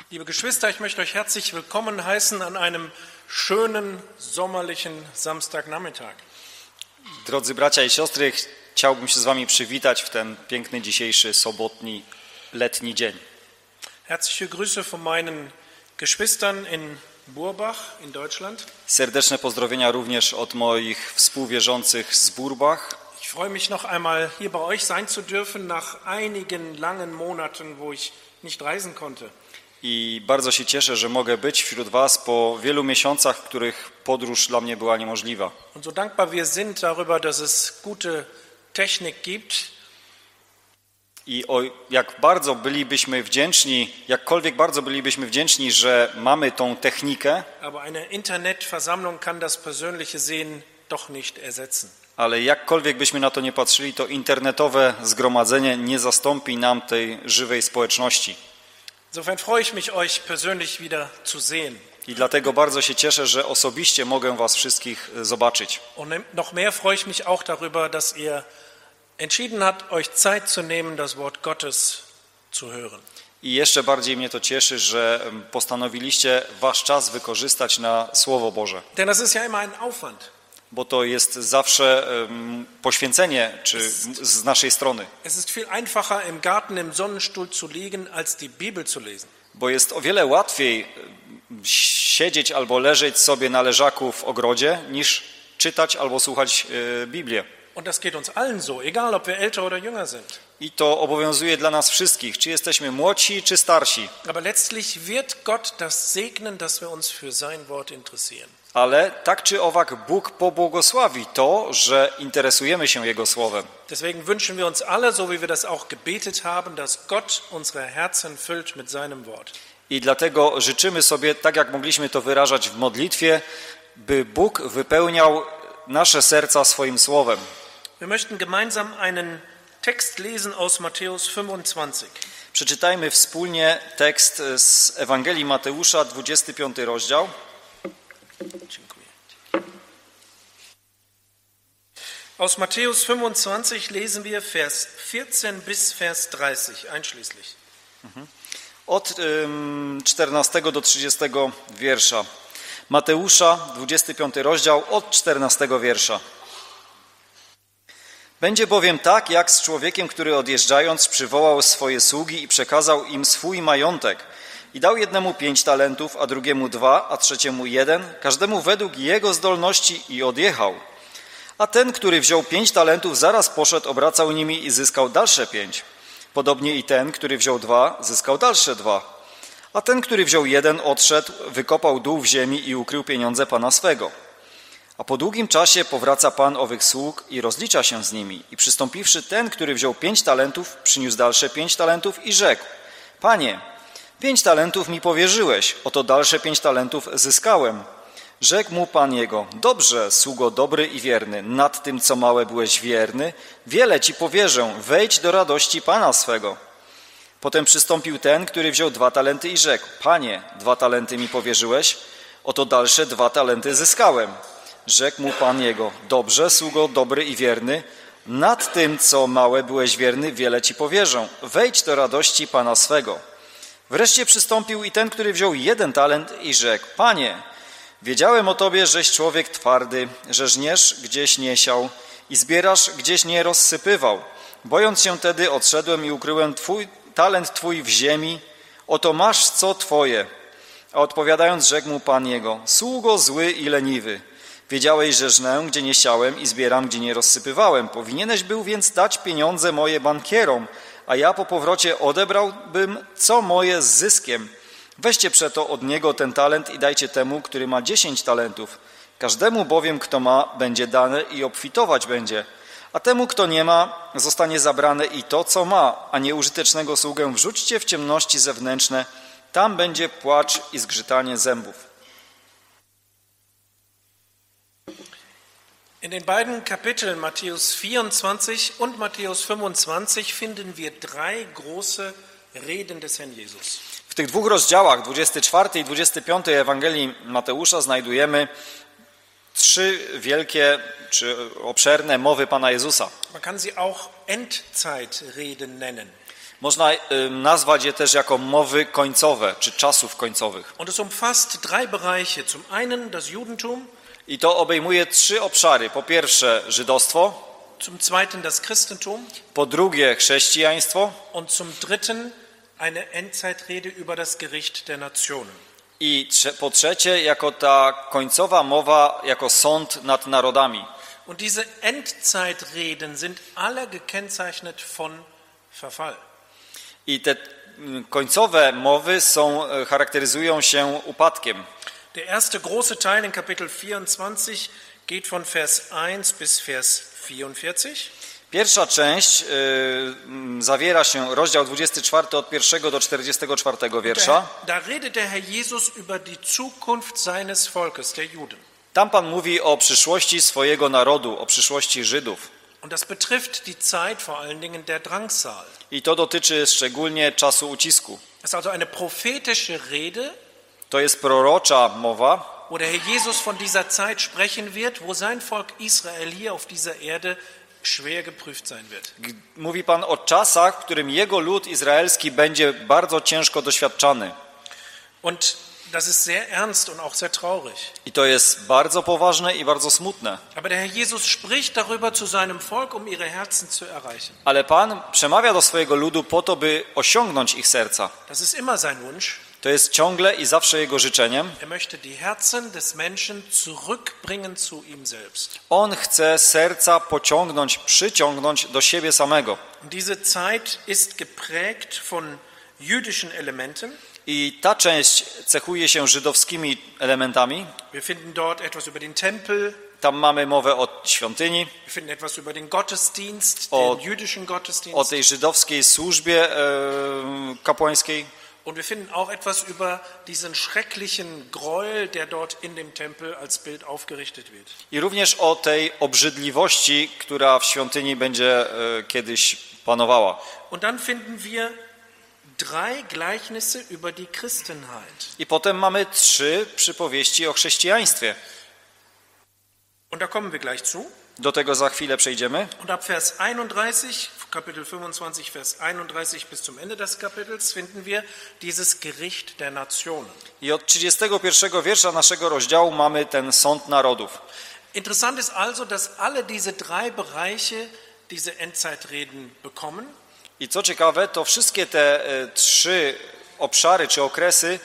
Liebe Geschwister, ich möchte euch herzlich willkommen heißen an einem schönen sommerlichen Samstagnachmittag. Drodzy bracia i siostry, chciałbym się z wami przywitać w ten piękny dzisiejszy sobotni, letni dzień. Herzliche Grüße von meinen Geschwistern in Burbach in Deutschland. Serdeczne pozdrowienia również od moich współwierzących z Burbach. Ich freue mich noch einmal hier bei euch sein zu dürfen nach einigen langen Monaten, wo ich nicht reisen konnte. I bardzo się cieszę, że mogę być wśród was po wielu miesiącach, w których podróż dla mnie była niemożliwa. Und so dankbar wir sind darüber, dass es gute Technik gibt. I jak bardzo bylibyśmy wdzięczni, jakkolwiek bardzo bylibyśmy wdzięczni, że mamy tą technikę, Aber eine Internetversammlung kann das persönliche Sehen doch nicht ersetzen. ale jakkolwiek byśmy na to nie patrzyli, to internetowe zgromadzenie nie zastąpi nam tej żywej społeczności. Insofern freue ich mich, euch persönlich wieder zu sehen. I dlatego bardzo się cieszę, że osobiście mogę was wszystkich zobaczyć. Und noch mehr freue ich mich auch darüber, dass ihr entschieden habt, euch Zeit zu nehmen, das Wort Gottes zu hören. I jeszcze bardziej mnie to cieszy, że postanowiliście wasz czas wykorzystać na Słowo Boże. Denn das ist ja immer ein Aufwand. Bo to jest zawsze poświęcenie z naszej strony. Es ist viel einfacher, im Garten im Sonnenstuhl zu liegen, als die Bibel zu lesen. Bo jest o wiele łatwiej siedzieć albo leżeć sobie na leżaku w ogrodzie, niż czytać albo słuchać Biblię. Und das geht uns allen so, egal ob wir älter oder jünger sind. I to obowiązuje dla nas wszystkich, czy jesteśmy młodsi, czy starsi. Aber letztlich wird Gott das segnen, dass wir uns für sein Wort interessieren. Ale tak czy owak Bóg pobłogosławi to, że interesujemy się Jego Słowem. Deswegen wünschen wir uns alle, so wie wir das auch gebetet haben, dass Gott unsere Herzen füllt mit seinem Wort. I dlatego życzymy sobie, tak jak mogliśmy to wyrażać w modlitwie, by Bóg wypełniał nasze serca swoim Słowem. Wir möchten gemeinsam einen Text lesen aus Matthäus 25. Przeczytajmy wspólnie tekst z Ewangelii Mateusza, 25 rozdział. Dziękuję. Aus Matthäus 25 lesen wir Vers 14 bis Vers 30 einschließlich. Od 14 do 30 wiersza. Mateusza, 25 rozdział, od 14 wiersza. Będzie bowiem tak, jak z człowiekiem, który odjeżdżając przywołał swoje sługi i przekazał im swój majątek. I dał jednemu 5 talentów, a drugiemu 2, a trzeciemu 1, każdemu według jego zdolności i odjechał. A ten, który wziął 5 talentów, zaraz poszedł, obracał nimi i zyskał dalsze 5. Podobnie i ten, który wziął 2, zyskał dalsze 2. A ten, który wziął 1, odszedł, wykopał dół w ziemi i ukrył pieniądze pana swego. A po długim czasie powraca pan owych sług i rozlicza się z nimi. I przystąpiwszy ten, który wziął 5 talentów, przyniósł dalsze 5 talentów i rzekł: Panie, 5 talentów mi powierzyłeś, oto dalsze 5 talentów zyskałem. Rzekł mu pan jego: Dobrze, sługo dobry i wierny, nad tym, co małe byłeś wierny, wiele ci powierzę, wejdź do radości pana swego. Potem przystąpił ten, który wziął 2 talenty i rzekł: Panie, 2 talenty mi powierzyłeś, oto dalsze 2 talenty zyskałem. Rzekł mu pan jego: Dobrze, sługo dobry i wierny, nad tym, co małe byłeś wierny, wiele ci powierzę, wejdź do radości pana swego. Wreszcie przystąpił i ten, który wziął 1 talent i rzekł: Panie, wiedziałem o tobie, żeś człowiek twardy, że żniesz, gdzieś nie siał i zbierasz, gdzieś nie rozsypywał. Bojąc się tedy, odszedłem i ukryłem talent twój w ziemi, oto masz co twoje. A odpowiadając, rzekł mu pan jego: Sługo zły i leniwy, wiedziałeś, że żnę, gdzie nie siałem i zbieram, gdzie nie rozsypywałem. Powinieneś był więc dać pieniądze moje bankierom, a ja po powrocie odebrałbym co moje z zyskiem. Weźcie przeto od niego ten talent i dajcie temu, który ma 10 talentów. Każdemu bowiem, kto ma, będzie dane i obfitować będzie. A temu, kto nie ma, zostanie zabrane i to, co ma, a nieużytecznego sługę wrzućcie w ciemności zewnętrzne. Tam będzie płacz i zgrzytanie zębów. In den beiden Kapiteln Matthäus 24 und Matthäus 25 finden wir 3 große Reden des Herrn Jesus. W tych 2 rozdziałach, 24 i 25 Ewangelii Mateusza, znajdujemy 3 wielkie czy obszerne mowy Pana Jezusa. Man kann sie auch Endzeitreden nennen. Można nazwać je też jako mowy końcowe, czy czasów końcowych. Und es umfasst drei Bereiche. Zum einen das Judentum, I to obejmuje 3 obszary. Po pierwsze żydostwo, zum zweiten das Christentum po drugie chrześcijaństwo und zum dritten eine Endzeitrede über das Gericht der Nationen. i po trzecie jako ta końcowa mowa, jako sąd nad narodami. Und diese Endzeitreden sind alle gekennzeichnet von Verfall. I te końcowe mowy charakteryzują się upadkiem. Der erste große Teil in Kapitel 24 geht von Vers 1 bis Vers 44. Pierwsza część zawiera się, rozdział 24 od 1 do 44 wiersza. Da redet der Herr Jesus über die Zukunft seines Volkes, der Juden. Tam Pan mówi o przyszłości swojego narodu, o przyszłości Żydów. Und das betrifft die Zeit vor allen Dingen der Drangsal. I to dotyczy szczególnie czasu ucisku. Es ist also eine prophetische Rede, To jest prorocza mowa, wo der Herr Jesus von dieser Zeit sprechen wird, wo sein Volk Israel hier auf dieser Erde schwer geprüft sein wird. mówi Pan o czasach, w którym jego lud izraelski będzie bardzo ciężko doświadczany. Und das ist sehr ernst und auch sehr traurig. I to jest bardzo poważne i bardzo smutne. Aber der Herr Jesus spricht darüber zu seinem Volk, um ihre Herzen zu erreichen. Ale Pan przemawia do swojego ludu po to, by osiągnąć ich serca. Das ist immer sein Wunsch. To jest ciągle i zawsze jego życzeniem. möchte die Herzen des Menschen zurückbringen zu ihm selbst. On chce serca pociągnąć, przyciągnąć do siebie samego. Und diese Zeit ist geprägt von jüdischen Elementen. I ta część cechuje się żydowskimi elementami. Wir finden dort etwas über den Tempel. Tam mamy mowę o świątyni, Wir finden etwas über den Gottesdienst, den jüdischen o Gottesdienst. tej żydowskiej służbie kapłańskiej. Und wir finden auch etwas über diesen schrecklichen Gräuel, der dort in dem Tempel als Bild aufgerichtet wird. I również o tej obrzydliwości, która w świątyni będzie kiedyś panowała. Und dann finden wir drei Gleichnisse über die Christenheit. I potem mamy 3 przypowieści o chrześcijaństwie. Und da kommen wir gleich zu. Do tego za chwilę przejdziemy. Und ab Vers 31, Kapitel 25, Vers 31 bis zum Ende des Kapitels finden wir dieses Gericht der Nationen. I od 31 wiersza naszego rozdziału mamy ten sąd narodów. Interessant ist also, dass alle diese drei Bereiche diese Endzeitreden bekommen. I co ciekawe, to wszystkie te 3 obszary czy okresy,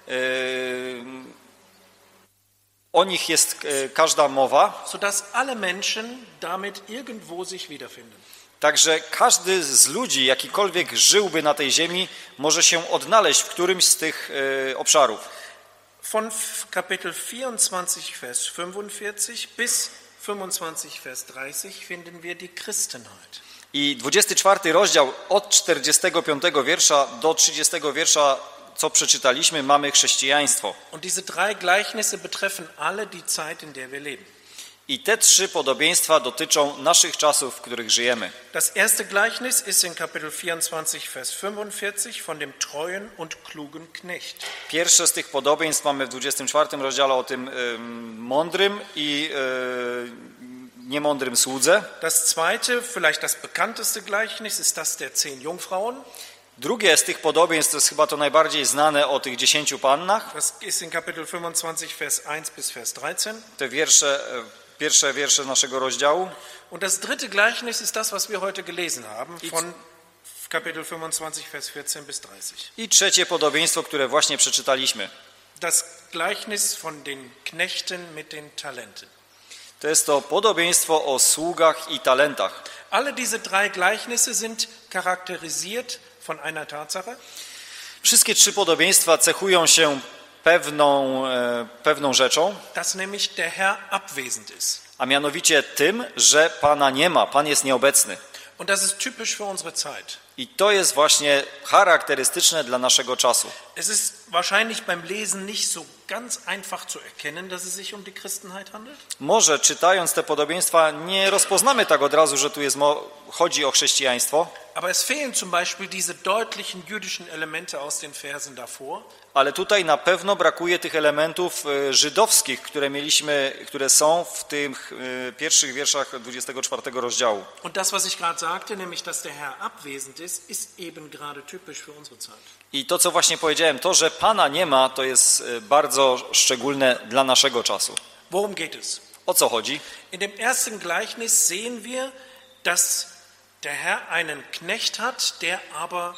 o nich jest każda mowa. Sodass alle Menschen damit irgendwo sich wiederfinden. Także każdy z ludzi, jakikolwiek żyłby na tej ziemi, może się odnaleźć w którymś z tych obszarów. Von Kapitel 24, Vers 45 bis 25, Vers 30 finden wir die Christenheit. I 24 rozdział od 45 wiersza do 30 wiersza, co przeczytaliśmy, mamy chrześcijaństwo. Und diese drei Gleichnisse betreffen alle die Zeit, in der wir leben. I te 3 podobieństwa dotyczą naszych czasów, w których żyjemy. Das erste Gleichnis ist in Kapitel 24, Vers 45 von dem treuen und klugen Knecht. Pierwsze z tych podobieństw mamy w 24 rozdziale o tym mądrym i niemądrym słudze. Das zweite, vielleicht das bekannteste Gleichnis, ist das der 10 Jungfrauen. Drugie z tych podobieństw to jest chyba to najbardziej znane o tych 10 pannach. Das ist in Kapitel 25, Vers 1 bis Vers 13. Te pierwsze wiersze naszego rozdziału. Und das dritte Gleichnis ist das, was wir heute gelesen haben, von Kapitel 25, Vers 14 bis 30. I trzecie podobieństwo, które właśnie przeczytaliśmy. Das Gleichnis von den Knechten mit den Talenten. To jest to podobieństwo o sługach i talentach. Alle diese drei Gleichnisse sind charakterisiert von einer Tatsache. Wszystkie 3 podobieństwa cechują się pewną rzeczą, dass nämlich der Herr abwesend ist. a mianowicie tym, że Pana nie ma, Pan jest nieobecny. Und das ist typisch für unsere Zeit. I to jest właśnie charakterystyczne dla naszego czasu. Es ist wahrscheinlich beim Lesen nicht so ganz einfach zu erkennen, dass es sich um die Christenheit handelt? Może czytając te podobieństwa nie rozpoznamy tak od razu, że tu chodzi o chrześcijaństwo, Aber es fehlen zum Beispiel diese deutlichen jüdischen Elemente aus den Versen davor. ale tutaj na pewno brakuje tych elementów żydowskich, które są w tych pierwszych wierszach 24 rozdziału. Und das, was ich gerade sagte, nämlich, dass der Herr abwesend ist eben gerade typisch für unsere Zeit. I to, co właśnie powiedziałem, to, że Pana nie ma, to jest bardzo szczególne dla naszego czasu. Worum geht es? O co chodzi? In dem ersten Gleichnis sehen wir, dass der Herr einen Knecht hat, der aber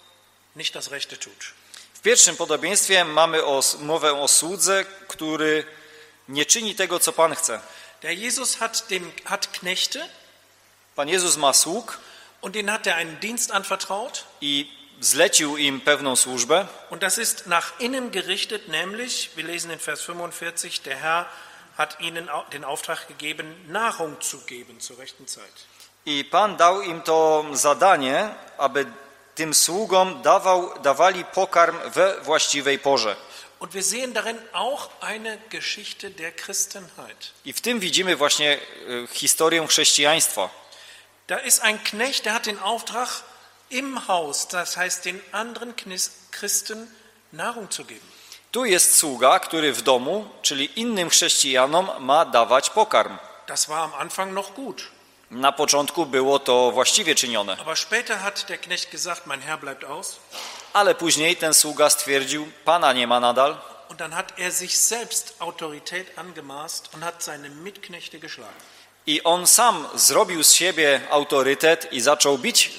nicht das Rechte tut. W pierwszym podobieństwie mamy mowę o słudze, który nie czyni tego, co Pan chce. Der Jesus hat Knechte Pan Jezus ma sług und denen hat er einen Dienst anvertraut. i zlecił im pewną służbę. Und das ist nach innen gerichtet, nämlich, wir lesen in Vers 45, der Herr hat ihnen den Auftrag gegeben, Nahrung zu geben zur rechten Zeit. I Pan dał im to zadanie, aby tym sługom dawali pokarm we właściwej porze. Und wir sehen darin auch eine Geschichte der Christenheit. I w tym widzimy właśnie historię chrześcijaństwa. Da ist ein Knecht, der hat den Auftrag, im Haus, das heißt den anderen Christen, Nahrung zu geben. Tu jest sługa, który w domu, czyli innym chrześcijanom, ma dawać pokarm. Das war am Anfang noch gut. Na początku było to właściwie czynione, Aber später hat der Knecht gesagt, mein Herr bleibt aus. ale później ten sługa stwierdził, Pana nie ma nadal. Und dann hat er sich selbst Autorität angemaßt und hat seine Mitknechte geschlagen. I on sam zrobił z siebie autorytet i zaczął bić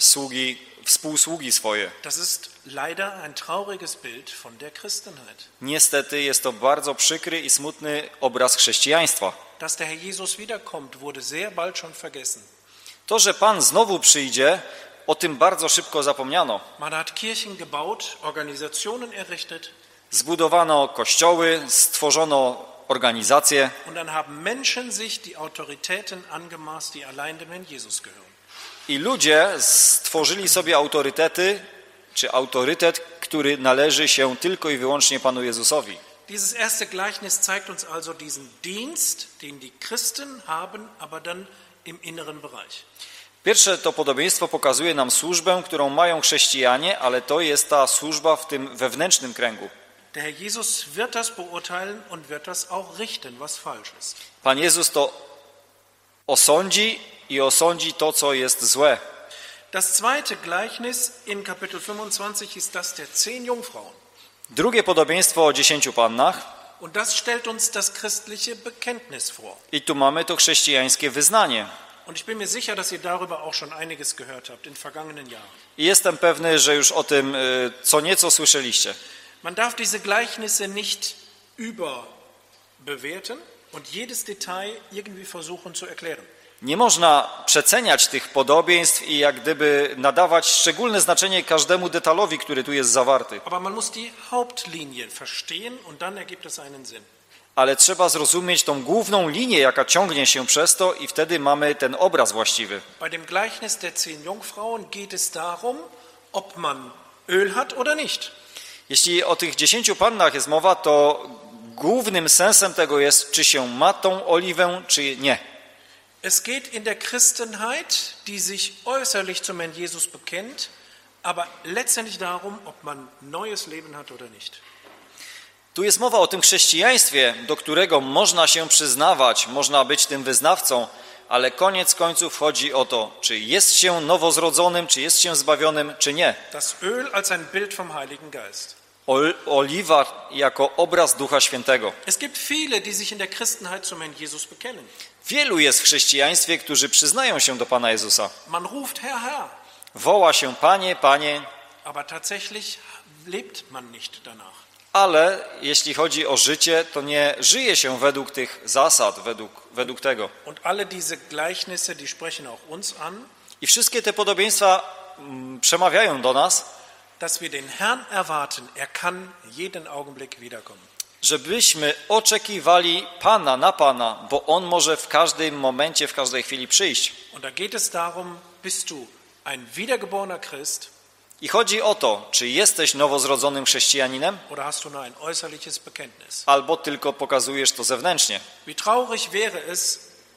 współsługi swoje. Das ist leider ein trauriges Bild von der Christenheit. Niestety jest to bardzo przykry i smutny obraz chrześcijaństwa. Dass der Herr Jesus wiederkommt, wurde sehr bald schon vergessen. To, że Pan znowu przyjdzie, o tym bardzo szybko zapomniano. Man hat Kirchen gebaut, Organisationen errichtet. Zbudowano kościoły, stworzono organizacje Und dann haben Menschen sich die Autoritäten angemaßt, die allein dem Herrn Jesus gehören. i ludzie stworzyli sobie autorytety, czy autorytet, który należy się tylko i wyłącznie Panu Jezusowi. Dieses erste Gleichnis zeigt uns also diesen Dienst, den die Christen haben, aber dann im inneren Bereich. Pierwsze to podobieństwo pokazuje nam służbę, którą mają chrześcijanie, ale to jest ta służba w tym wewnętrznym kręgu. Der Herr Jesus wird das beurteilen und wird das auch richten, was falsch ist. Pan Jezus to osądzi i osądzi to, co jest złe. Das zweite Gleichnis in Kapitel 25 ist das der 10 Jungfrauen. Drugie podobieństwo o 10 pannach Und das stellt uns das christliche Bekenntnis vor. i tu mamy to chrześcijańskie wyznanie. Und ich bin mir sicher, dass ihr darüber auch schon einiges gehört habt in vergangenen Jahren. I jestem pewny, że już o tym co nieco słyszeliście. Man darf diese Gleichnisse nicht überbewerten und jedes Detail irgendwie versuchen zu erklären. Nie można przeceniać tych podobieństw i jak gdyby nadawać szczególne znaczenie każdemu detalowi, który tu jest zawarty. Aber man muss die Hauptlinie verstehen und dann ergibt es einen Sinn. Ale trzeba zrozumieć tą główną linię, jaka ciągnie się przez to i wtedy mamy ten obraz właściwy. Bei dem Gleichnis der 10 Jungfrauen geht es darum, ob man Öl hat oder nicht. Jeśli o tych 10 pannach jest mowa, to głównym sensem tego jest, czy się ma tą oliwę, czy nie. Es geht in der Christenheit, die sich äußerlich zum Herrn Jesus bekennt, aber letztendlich darum, ob man neues Leben hat oder nicht. Tu jest mowa o tym chrześcijaństwie, do którego można się przyznawać, można być tym wyznawcą, ale koniec końców chodzi o to, czy jest się nowozrodzonym, czy jest się zbawionym, czy nie. Das Öl als ein Bild vom Heiligen Geist. Oliwa jako obraz Ducha Świętego. Es gibt viele, die sich in der Christenheit zum Herrn Jesus bekennen. Wielu jest w chrześcijaństwie, którzy przyznają się do Pana Jezusa. Man ruft Herr, Herr, Woła się Panie, Panie, aber tatsächlich lebt man nicht danach. ale jeśli chodzi o życie, to nie żyje się według tych zasad, według tego. Und alle diese Gleichnisse, die sprechen auch uns an, I wszystkie te podobieństwa przemawiają do nas, dass wir den Herrn erwarten. Er kann jeden Augenblick wiederkommen. żebyśmy oczekiwali Pana na Pana, bo On może w każdym momencie, w każdej chwili przyjść. Und da geht es darum, bist du ein wiedergeborener Christ, I chodzi o to, czy jesteś nowozrodzonym chrześcijaninem, oder hast du nur ein äußerliches Bekenntnis? albo tylko pokazujesz to zewnętrznie. Wie traurig wäre es,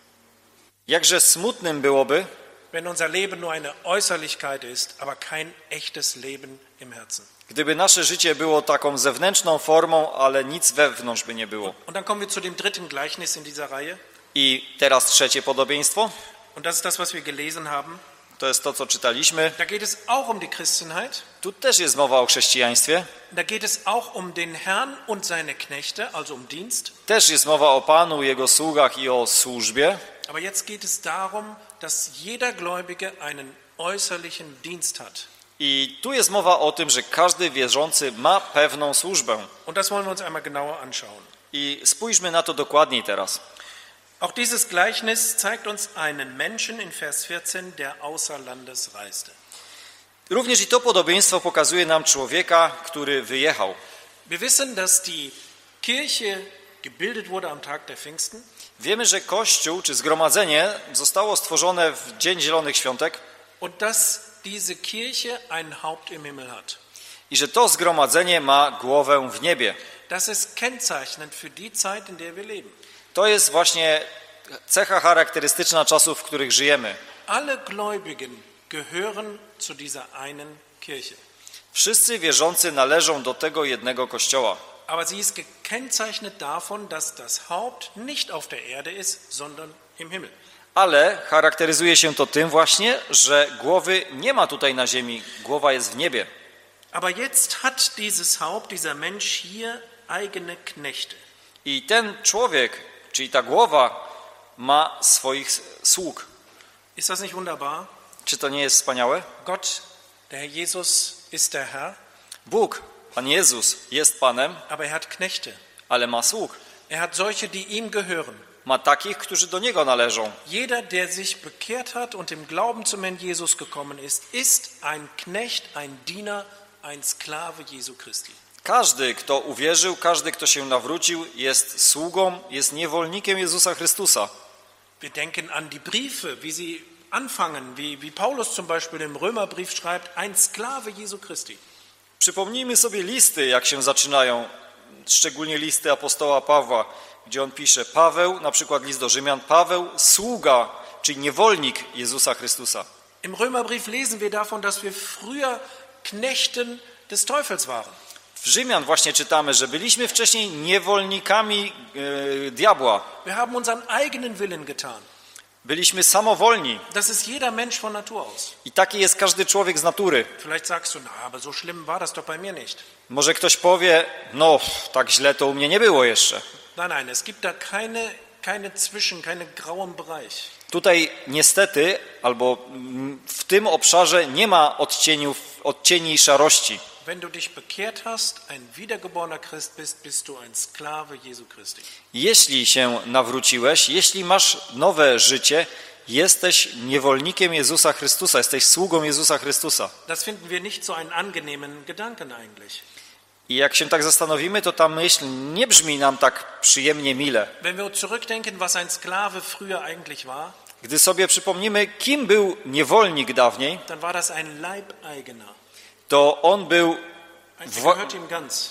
Jakże smutnym byłoby, wenn unser Leben nur eine Äußerlichkeit ist, aber kein echtes Leben im Herzen. gdyby nasze życie było taką zewnętrzną formą, ale nic wewnątrz by nie było. Und dann kommen wir zu dem dritten Gleichnis in dieser Reihe. I teraz trzecie podobieństwo, Und das ist das, was wir gelesen haben. to jest to, co czytaliśmy. Da geht es auch um die Christenheit. Tu też jest mowa o chrześcijaństwie, Da geht es auch um den Herrn und seine Knechte, also um Dienst. też jest mowa o Panu, Jego sługach i o służbie. Aber jetzt geht es darum, dass jeder Gläubige einen äußerlichen Dienst hat. I tu jest mowa o tym, że każdy wierzący ma pewną służbę. Und das wollen wir uns einmal genauer anschauen. I spójrzmy na to dokładniej teraz. Auch dieses Gleichnis zeigt uns einen Menschen in Vers 14, der außer Landes reiste. Również i to podobieństwo pokazuje nam człowieka, który wyjechał. Wir wissen, dass die Kirche gebildet wurde am Tag der Pfingsten. Wiemy, że Kościół czy zgromadzenie zostało stworzone w Dzień Zielonych Świątek Und dass diese Kirche ein Haupt im Himmel hat. i że to zgromadzenie ma głowę w niebie. Das ist kennzeichnend für die Zeit, in der wir leben. To jest właśnie cecha charakterystyczna czasów, w których żyjemy. Alle Gläubigen gehören zu dieser einen Kirche. Wszyscy wierzący należą do tego jednego Kościoła. Aber sie ist gekennzeichnet davon, dass das Haupt nicht auf der Erde ist, sondern im Himmel. Ale charakteryzuje się to tym właśnie, że głowy nie ma tutaj na ziemi, głowa jest w niebie. Aber jetzt hat dieses Haupt, dieser Mensch hier eigene Knechte. I ten człowiek, czyli ta głowa, ma swoich sług. Ist das nicht wunderbar? Czy to nie jest wspaniałe? Gott, der Herr Jesus, ist der Herr, Bóg, Pan Jezus, jest Panem, aber er hat Knechte. ale ma sług. Er hat solche, die ihm gehören. Ma takich, którzy do Niego należą. Jeder, der sich bekehrt hat und im Glauben zum Herrn Jesus gekommen ist ein Knecht, ein Diener, ein Sklave Jesu Christi. Każdy, kto uwierzył, każdy, kto się nawrócił, jest sługą, jest niewolnikiem Jezusa Chrystusa. Wir denken an die Briefe, wie sie anfangen, wie Paulus zum Beispiel im Römerbrief schreibt, ein Sklave Jesu Christi. Przypomnijmy sobie listy, jak się zaczynają, szczególnie listy apostoła Pawła, gdzie on pisze, Paweł, na przykład list do Rzymian, Paweł, sługa, czyli niewolnik Jezusa Chrystusa. Im Römerbrief lesen wir davon, dass wir früher Knechten des Teufels waren. W Rzymian właśnie czytamy, że byliśmy wcześniej niewolnikami diabła. Wir haben unseren eigenen Willen getan. Byliśmy samowolni Das ist jeder Mensch von Natur aus. i taki jest każdy człowiek z natury. Vielleicht sagst du, na, aber so schlimm war das doch bei mir nicht. Może ktoś powie, no tak źle to u mnie nie było jeszcze. Nein, nein, es gibt da keine keinen grauen Bereich. Tutaj niestety, albo w tym obszarze nie ma odcieni i szarości. Wenn du dich bekehrt hast, ein wiedergeborener Christ bist, bist du ein Sklave Jesu Christi. Jeśli się nawróciłeś, jeśli masz nowe życie, jesteś niewolnikiem Jezusa Chrystusa, jesteś sługą Jezusa Chrystusa. Das finden wir nicht so einen angenehmen Gedanken eigentlich. I jak się tak zastanowimy, to ta myśl nie brzmi nam tak przyjemnie mile. Wenn wir zurückdenken, was ein Sklave früher eigentlich war, Gdy sobie przypomnimy, kim był niewolnik dawniej, dann war das ein Leibeigener. to on był, Der gehört ihm ganz.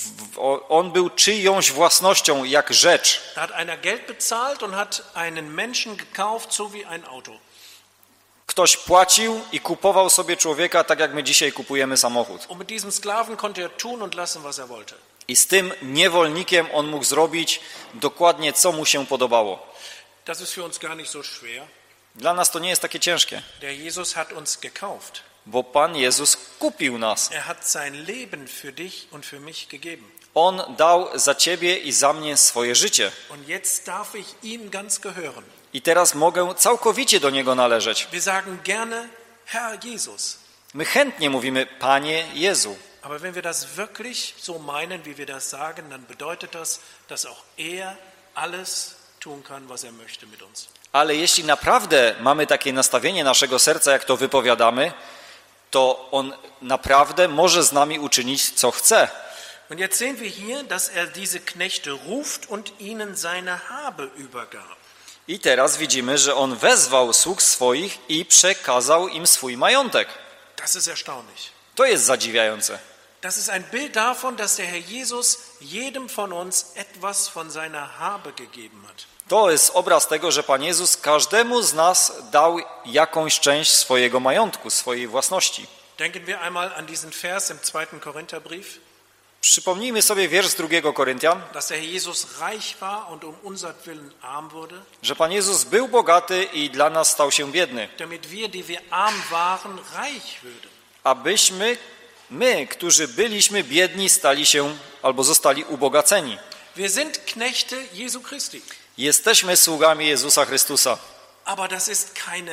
on był czyjąś własnością, jak rzecz. Da hat einer Geld bezahlt und hat einen Menschen gekauft, so wie ein Auto. Ktoś płacił i kupował sobie człowieka, tak jak my dzisiaj kupujemy samochód. Und mit diesem Sklaven konnte er tun und lassen, was er wollte. I z tym niewolnikiem on mógł zrobić dokładnie, co mu się podobało. Das ist für uns gar nicht so schwer. Dla nas to nie jest takie ciężkie, Der Jesus hat uns gekauft. bo Pan Jezus kupił nas. Er hat sein Leben für dich und für mich gegeben. On dał za ciebie i za mnie swoje życie. Und jetzt darf ich ihm ganz gehören. I teraz mogę całkowicie do Niego należeć. Wir sagen gerne, Herr Jesus. My chętnie mówimy, Panie Jezu. Aber wenn wir das wirklich so meinen, wie wir das sagen, dann bedeutet das, dass auch er alles tun kann, was er möchte mit uns. Ale jeśli naprawdę mamy takie nastawienie naszego serca, jak to wypowiadamy, to On naprawdę może z nami uczynić, co chce. Und jetzt sehen wir hier, dass er diese Knechte ruft und ihnen seine Habe übergab. I teraz widzimy, że On wezwał sług swoich i przekazał im swój majątek. Das ist erstaunlich. To jest zadziwiające. Das ist ein Bild davon, dass der Herr Jesus jedem von uns etwas von seiner Habe gegeben hat. To jest obraz tego, że Pan Jezus każdemu z nas dał jakąś część swojego majątku, swojej własności. Denken wir einmal an diesen Vers im 2. Korintherbrief, Przypomnijmy sobie wiersz z 2 Koryntian, dass der Herr Jesus reich war und unsertwillen arm wurde, że Pan Jezus był bogaty i dla nas stał się biedny, damit wir, die wir arm waren, reich würden. abyśmy my, którzy byliśmy biedni, stali się albo zostali ubogaceni. Wir sind Knechte Jesu Christi. Jesteśmy sługami Jezusa Chrystusa. Aber das ist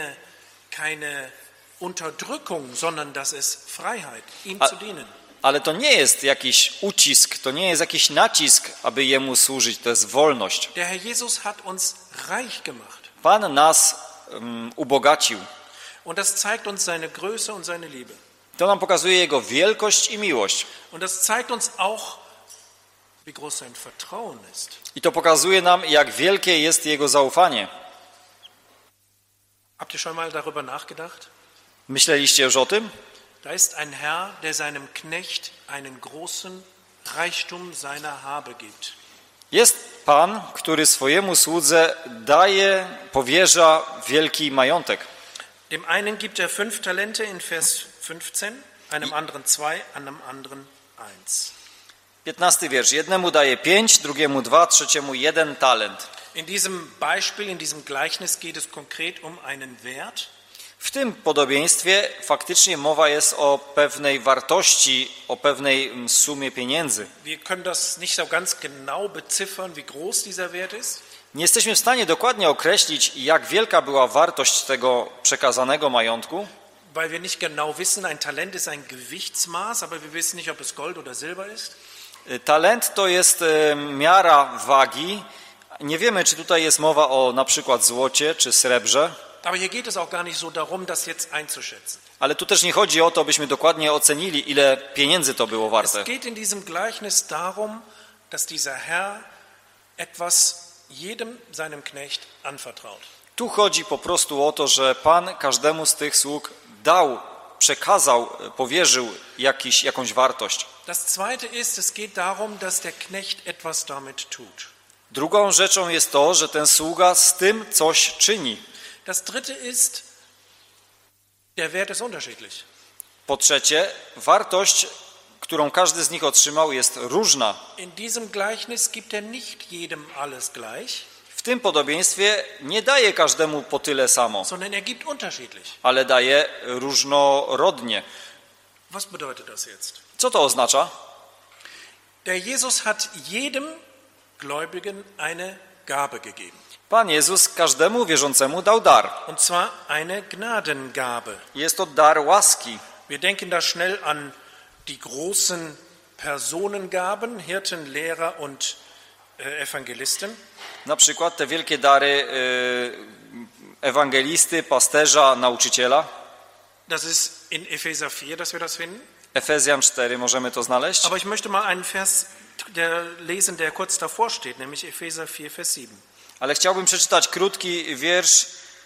keine Unterdrückung, sondern das ist Freiheit, ihm zu dienen. Ale to nie jest jakiś ucisk, to nie jest jakiś nacisk, aby Jemu służyć, to jest wolność. Der Herr Jesus hat uns reich gemacht. Pan nas ubogacił. Und das zeigt uns seine Größe und seine Liebe. To nam pokazuje Jego wielkość i miłość. Und das zeigt uns auch, wie groß sein Vertrauen ist. I to pokazuje nam, jak wielkie jest Jego zaufanie. Habt ihr schon mal darüber nachgedacht? Myśleliście już o tym? Da ist ein Herr, der seinem Knecht einen großen Reichtum seiner Habe gibt. Jest Pan, który swojemu słudze powierza wielki majątek. Dem einen gibt er 5 Talente in Vers 15, einem anderen 2, einem anderen 1. 15 wiersz. Jednemu daje 5, drugiemu 2, trzeciemu 1 talent. In diesem Beispiel, in diesem Gleichnis geht es konkret um einen Wert. W tym podobieństwie faktycznie mowa jest o pewnej wartości, o pewnej sumie pieniędzy. Wir können das nicht so ganz genau beziffern, wie groß dieser Wert ist. Nie jesteśmy w stanie dokładnie określić, jak wielka była wartość tego przekazanego majątku, Weil wir nicht genau wissen, ein Talent ist ein Gewichtsmaß, aber wir wissen nicht, ob es Gold oder Silber ist. Talent to jest miara wagi. Nie wiemy, czy tutaj jest mowa o na przykład złocie czy srebrze, Aber hier geht es auch gar nicht so darum, das jetzt einzuschätzen. ale tu też nie chodzi o to, byśmy dokładnie ocenili, ile pieniędzy to było warte. Es geht in diesem Gleichnis darum, dass dieser Herr etwas jedem seinem Knecht anvertraut. Tu chodzi po prostu o to, że Pan każdemu z tych sług przekazał, powierzył jakąś wartość. Das Zweite ist, es geht darum, dass der Knecht etwas damit tut. Drugą rzeczą jest to, że ten sługa z tym coś czyni. Das Dritte ist, der Wert ist unterschiedlich. Po trzecie, wartość, którą każdy z nich otrzymał, jest różna. In diesem Gleichnis gibt er nicht jedem alles gleich, W tym podobieństwie nie daje każdemu po tyle samo, sondern er gibt unterschiedlich. ale daje różnorodnie. Was bedeutet das jetzt? Co to oznacza? Der Jesus hat jedem Gläubigen eine Gabe gegeben. Pan Jezus każdemu wierzącemu dał dar. Und zwar eine Gnadengabe. Jest to dar łaski. Wir denken da schnell an die großen Personengaben, Hirten, Lehrer und Evangelisten. Na przykład te wielkie dary ewangelisty, pasterza, nauczyciela. Das ist in Epheser 4, dass wir das finden. Efezjan 4 możemy to znaleźć. Aber ich möchte mal einen Vers lesen, der kurz davor steht, nämlich Epheser 4, Vers 7. Ale chciałbym przeczytać krótki wiersz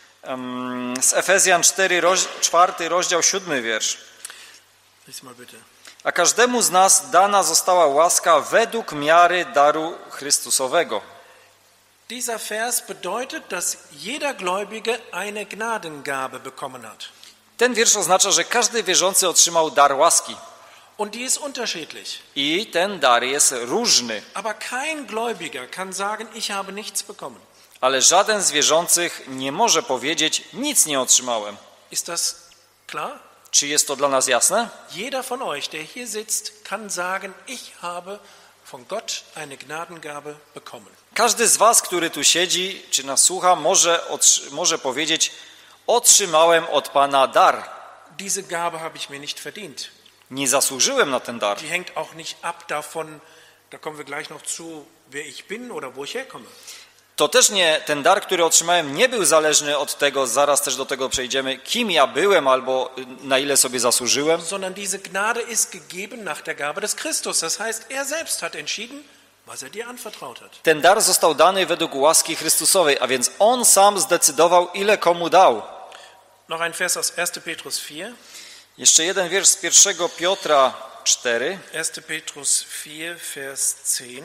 z Efezjan 4 rozdział 7 wiersz. Lies mal bitte. A każdemu z nas dana została łaska według miary daru Chrystusowego. Dieser Vers bedeutet, dass jeder Gläubige eine Gnadengabe bekommen hat. Ten wiersz oznacza, że każdy wierzący otrzymał dar łaski. Und die ist unterschiedlich. I ten dar jest różny. Aber kein Gläubiger kann sagen, ich habe nichts bekommen. Ale żaden z wierzących nie może powiedzieć, nic nie otrzymałem. Ist das klar? Czy jest to dla nas jasne? Jeder von euch, der hier sitzt, kann sagen, ich habe von Gott eine Gnadengabe bekommen. Każdy z was, który tu siedzi, czy nas słucha, może powiedzieć, otrzymałem od Pana dar. Diese Gabe habe ich mir nicht verdient. Nie zasłużyłem na ten dar. Die hängt auch nicht ab davon, da kommen wir gleich noch zu, wer ich bin oder wo ich herkomme. To też nie, ten dar, który otrzymałem, nie był zależny od tego, zaraz też do tego przejdziemy, kim ja byłem albo na ile sobie zasłużyłem. Sondern diese Gnade ist gegeben nach der Gabe des Christus. Das heißt, er selbst hat entschieden, was er dir anvertraut hat. Ten dar został dany według łaski Chrystusowej, a więc On sam zdecydował, ile komu dał. Noch ein Vers aus 1. Petrus 4. Jeszcze jeden wiersz z 1 Piotra 4, 1. Petrus 4, Vers 10.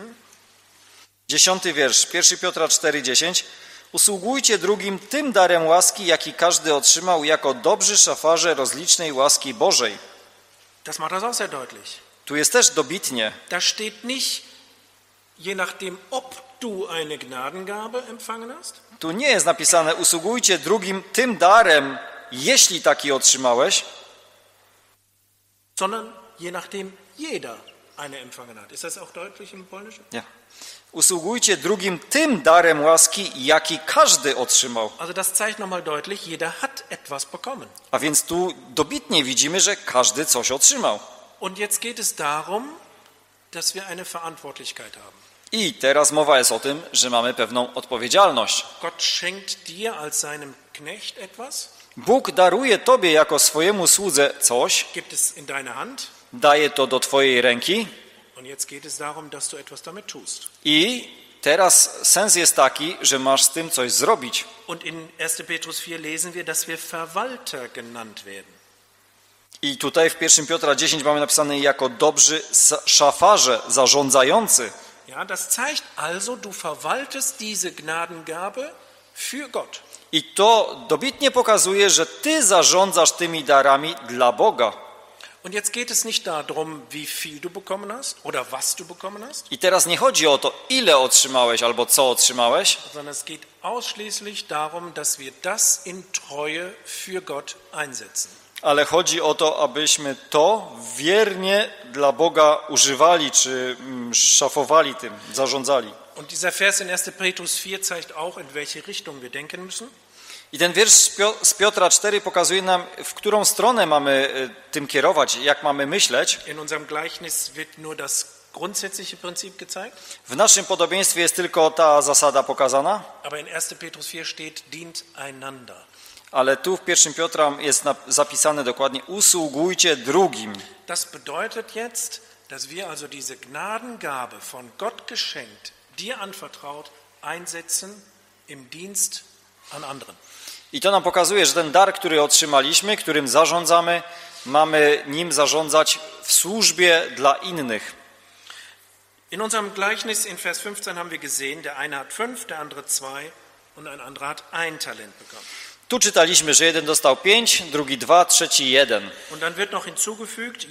10 wiersz, 1 Piotra 4, 10. Usługujcie drugim tym darem łaski, jaki każdy otrzymał, jako dobrzy szafarze rozlicznej łaski Bożej. Das macht das auch sehr deutlich. Tu jest też dobitnie. Da steht nicht, je nachdem, ob du eine Gnadengabe empfangen hast, Tu nie jest napisane, usługujcie drugim tym darem, jeśli taki otrzymałeś, sondern je nachdem jeder eine empfangen hat. Ist das auch deutlich im Polnischen? nie. Usługujcie drugim tym darem łaski, jaki każdy otrzymał. Also das zeigt nochmal deutlich, jeder hat etwas bekommen. A więc tu dobitnie widzimy, że każdy coś otrzymał. Und jetzt geht es darum, dass wir eine Verantwortlichkeit haben. I teraz mowa jest o tym, że mamy pewną odpowiedzialność. Gott schenkt dir als seinem Knecht etwas, Bóg daruje tobie jako swojemu słudze coś, gibt es in deine Hand daje to do twojej ręki und jetzt geht es darum, dass du etwas damit tust. i teraz sens jest taki, że masz z tym coś zrobić. Und in 1. Petrus 4 lesen wir, dass wir Verwalter genannt werden. I tutaj w 1 Piotra 10 mamy napisane jako dobrzy szafarze, zarządzający. Ja, das zeigt also, du verwaltest diese Gnadengabe für Gott. I to dobitnie pokazuje, że ty zarządzasz tymi darami dla Boga. Und jetzt geht es nicht darum, wie viel du bekommen hast oder was du bekommen hast, I teraz nie chodzi o to, ile otrzymałeś albo co otrzymałeś, sondern es geht ausschließlich darum, dass wir das in Treue für Gott einsetzen. ale chodzi o to, abyśmy to wiernie dla Boga używali, czy szafowali tym, zarządzali. Und dieser Vers in 1. Petrus 4 zeigt auch, in welche Richtung wir denken müssen. I ten wiersz z Piotra 4 pokazuje nam, w którą stronę mamy tym kierować, jak mamy myśleć. In unserem Gleichnis wird nur das grundsätzliche Prinzip gezeigt, W naszym podobieństwie jest tylko ta zasada pokazana, aber in 1. Petrus 4 steht, dient einander. ale tu w 1 Piotra jest zapisane dokładnie, usługujcie drugim. Das bedeutet jetzt, dass wir also diese Gnadengabe von Gott geschenkt, dir anvertraut, einsetzen im Dienst an anderen. I to nam pokazuje, że ten dar, który otrzymaliśmy, którym zarządzamy, mamy nim zarządzać w służbie dla innych. In unserem Gleichnis in Vers 15 haben wir gesehen, der eine hat 5, der andere 2 und ein anderer hat 1 Talent bekommen. Tu czytaliśmy, że jeden dostał 5, drugi 2, trzeci 1. Und dann wird noch hinzugefügt,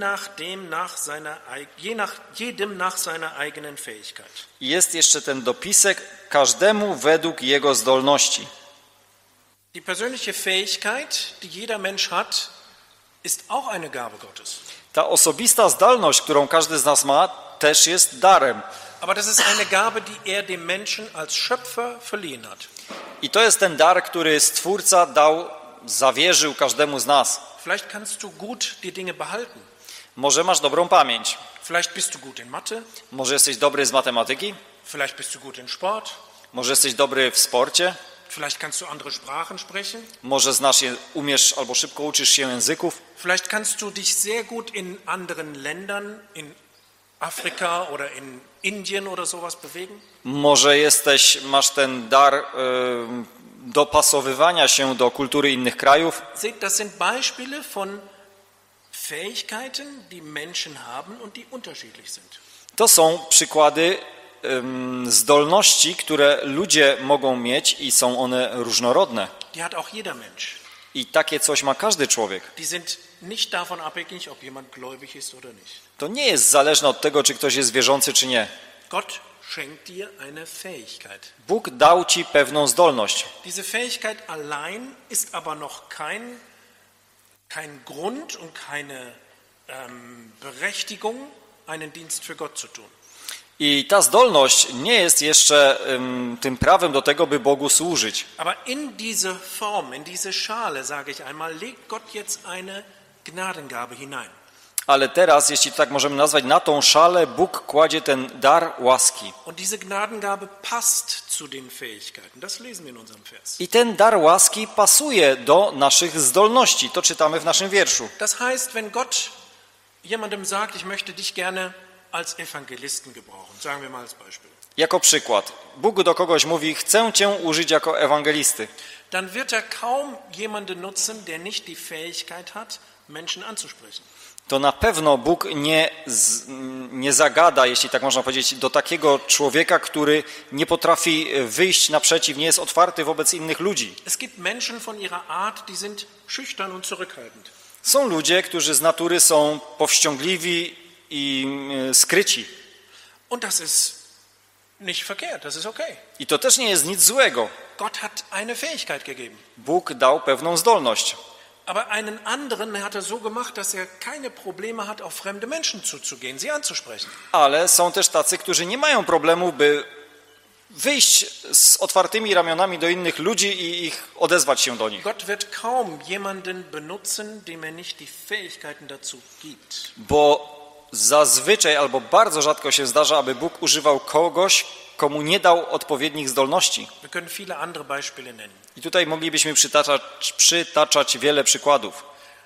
jedem nach seiner eigenen Fähigkeit. I jest jeszcze ten dopisek, każdemu według jego zdolności. Die persönliche Fähigkeit, die jeder Mensch hat, ist auch eine Gabe Gottes. Ta osobista zdolność, którą każdy z nas ma, też jest darem. Aber das ist eine Gabe, die er dem Menschen als Schöpfer verliehen hat. I to jest ten dar, który Stwórca dał, zawierzył każdemu z nas. Vielleicht kannst du gut die Dinge behalten. Może masz dobrą pamięć, Vielleicht bist du gut in Mathe, może jesteś dobry z matematyki, vielleicht bist du gut in Sport, może jesteś dobry w sporcie, vielleicht kannst du andere Sprachen sprechen, może umiesz albo szybko uczysz się języków, vielleicht kannst du dich sehr gut in anderen Ländern, in Afrika oder in Indien oder sowas bewegen. może masz ten dar dopasowywania się do kultury innych krajów. Seht, das sind Beispiele von Fähigkeiten, die Menschen haben und die unterschiedlich sind. To są przykłady zdolności, które ludzie mogą mieć i są one różnorodne. Die hat auch jeder Mensch. I takie coś ma każdy człowiek. Die sind nicht davon abhängig, ob jemand gläubig ist oder nicht. To nie jest zależne od tego, czy ktoś jest wierzący, czy nie. Gott schenkt dir eine Fähigkeit. Bóg dał ci pewną zdolność. Diese Fähigkeit allein ist aber noch kein Grund und keine Berechtigung, einen Dienst für Gott zu tun. I ta zdolność nie jest jeszcze tym prawem do tego, by Bogu służyć. Aber in diese Form, in diese Schale, sage ich einmal, legt Gott jetzt eine Gnadengabe hinein. Ale teraz, jeśli tak możemy nazwać, na tą szalę Bóg kładzie ten dar łaski. Und diese Gnadengabe passt zu den Fähigkeiten. Das lesen wir in unserem Vers. I ten dar łaski pasuje do naszych zdolności. To czytamy w naszym wierszu. Das heißt, wenn Gott jemandem sagt, ich möchte dich gerne als Evangelisten gebrauchen, sagen wir mal als Beispiel, Jako przykład, Bóg do kogoś mówi, chcę cię użyć jako ewangelisty. dann wird er kaum jemanden nutzen, der nicht die Fähigkeit hat, Menschen anzusprechen. to na pewno Bóg nie zagada, jeśli tak można powiedzieć, do takiego człowieka, który nie potrafi wyjść naprzeciw, nie jest otwarty wobec innych ludzi. Es gibt Menschen von ihrer Art, die sind schüchtern und zurückhaltend. Są ludzie, którzy z natury są powściągliwi i skryci. Und das ist nicht verkehrt, das ist okay. I to też nie jest nic złego. Gott hat eine Fähigkeit gegeben. Bóg dał pewną zdolność. Aber einen anderen hat er so gemacht, dass er keine Probleme hat, auf fremde Menschen zuzugehen, sie anzusprechen. Ale są też tacy, którzy nie mają problemu, by wyjść z otwartymi ramionami do innych ludzi i ich odezwać się do nich. Gott wird kaum jemanden benutzen, dem er nicht die Fähigkeiten dazu gibt. Bo zazwyczaj albo bardzo rzadko się zdarza, aby Bóg używał kogoś, komu nie dał odpowiednich zdolności. Wir können viele andere Beispiele nennen. I tutaj moglibyśmy przytaczać wiele przykładów.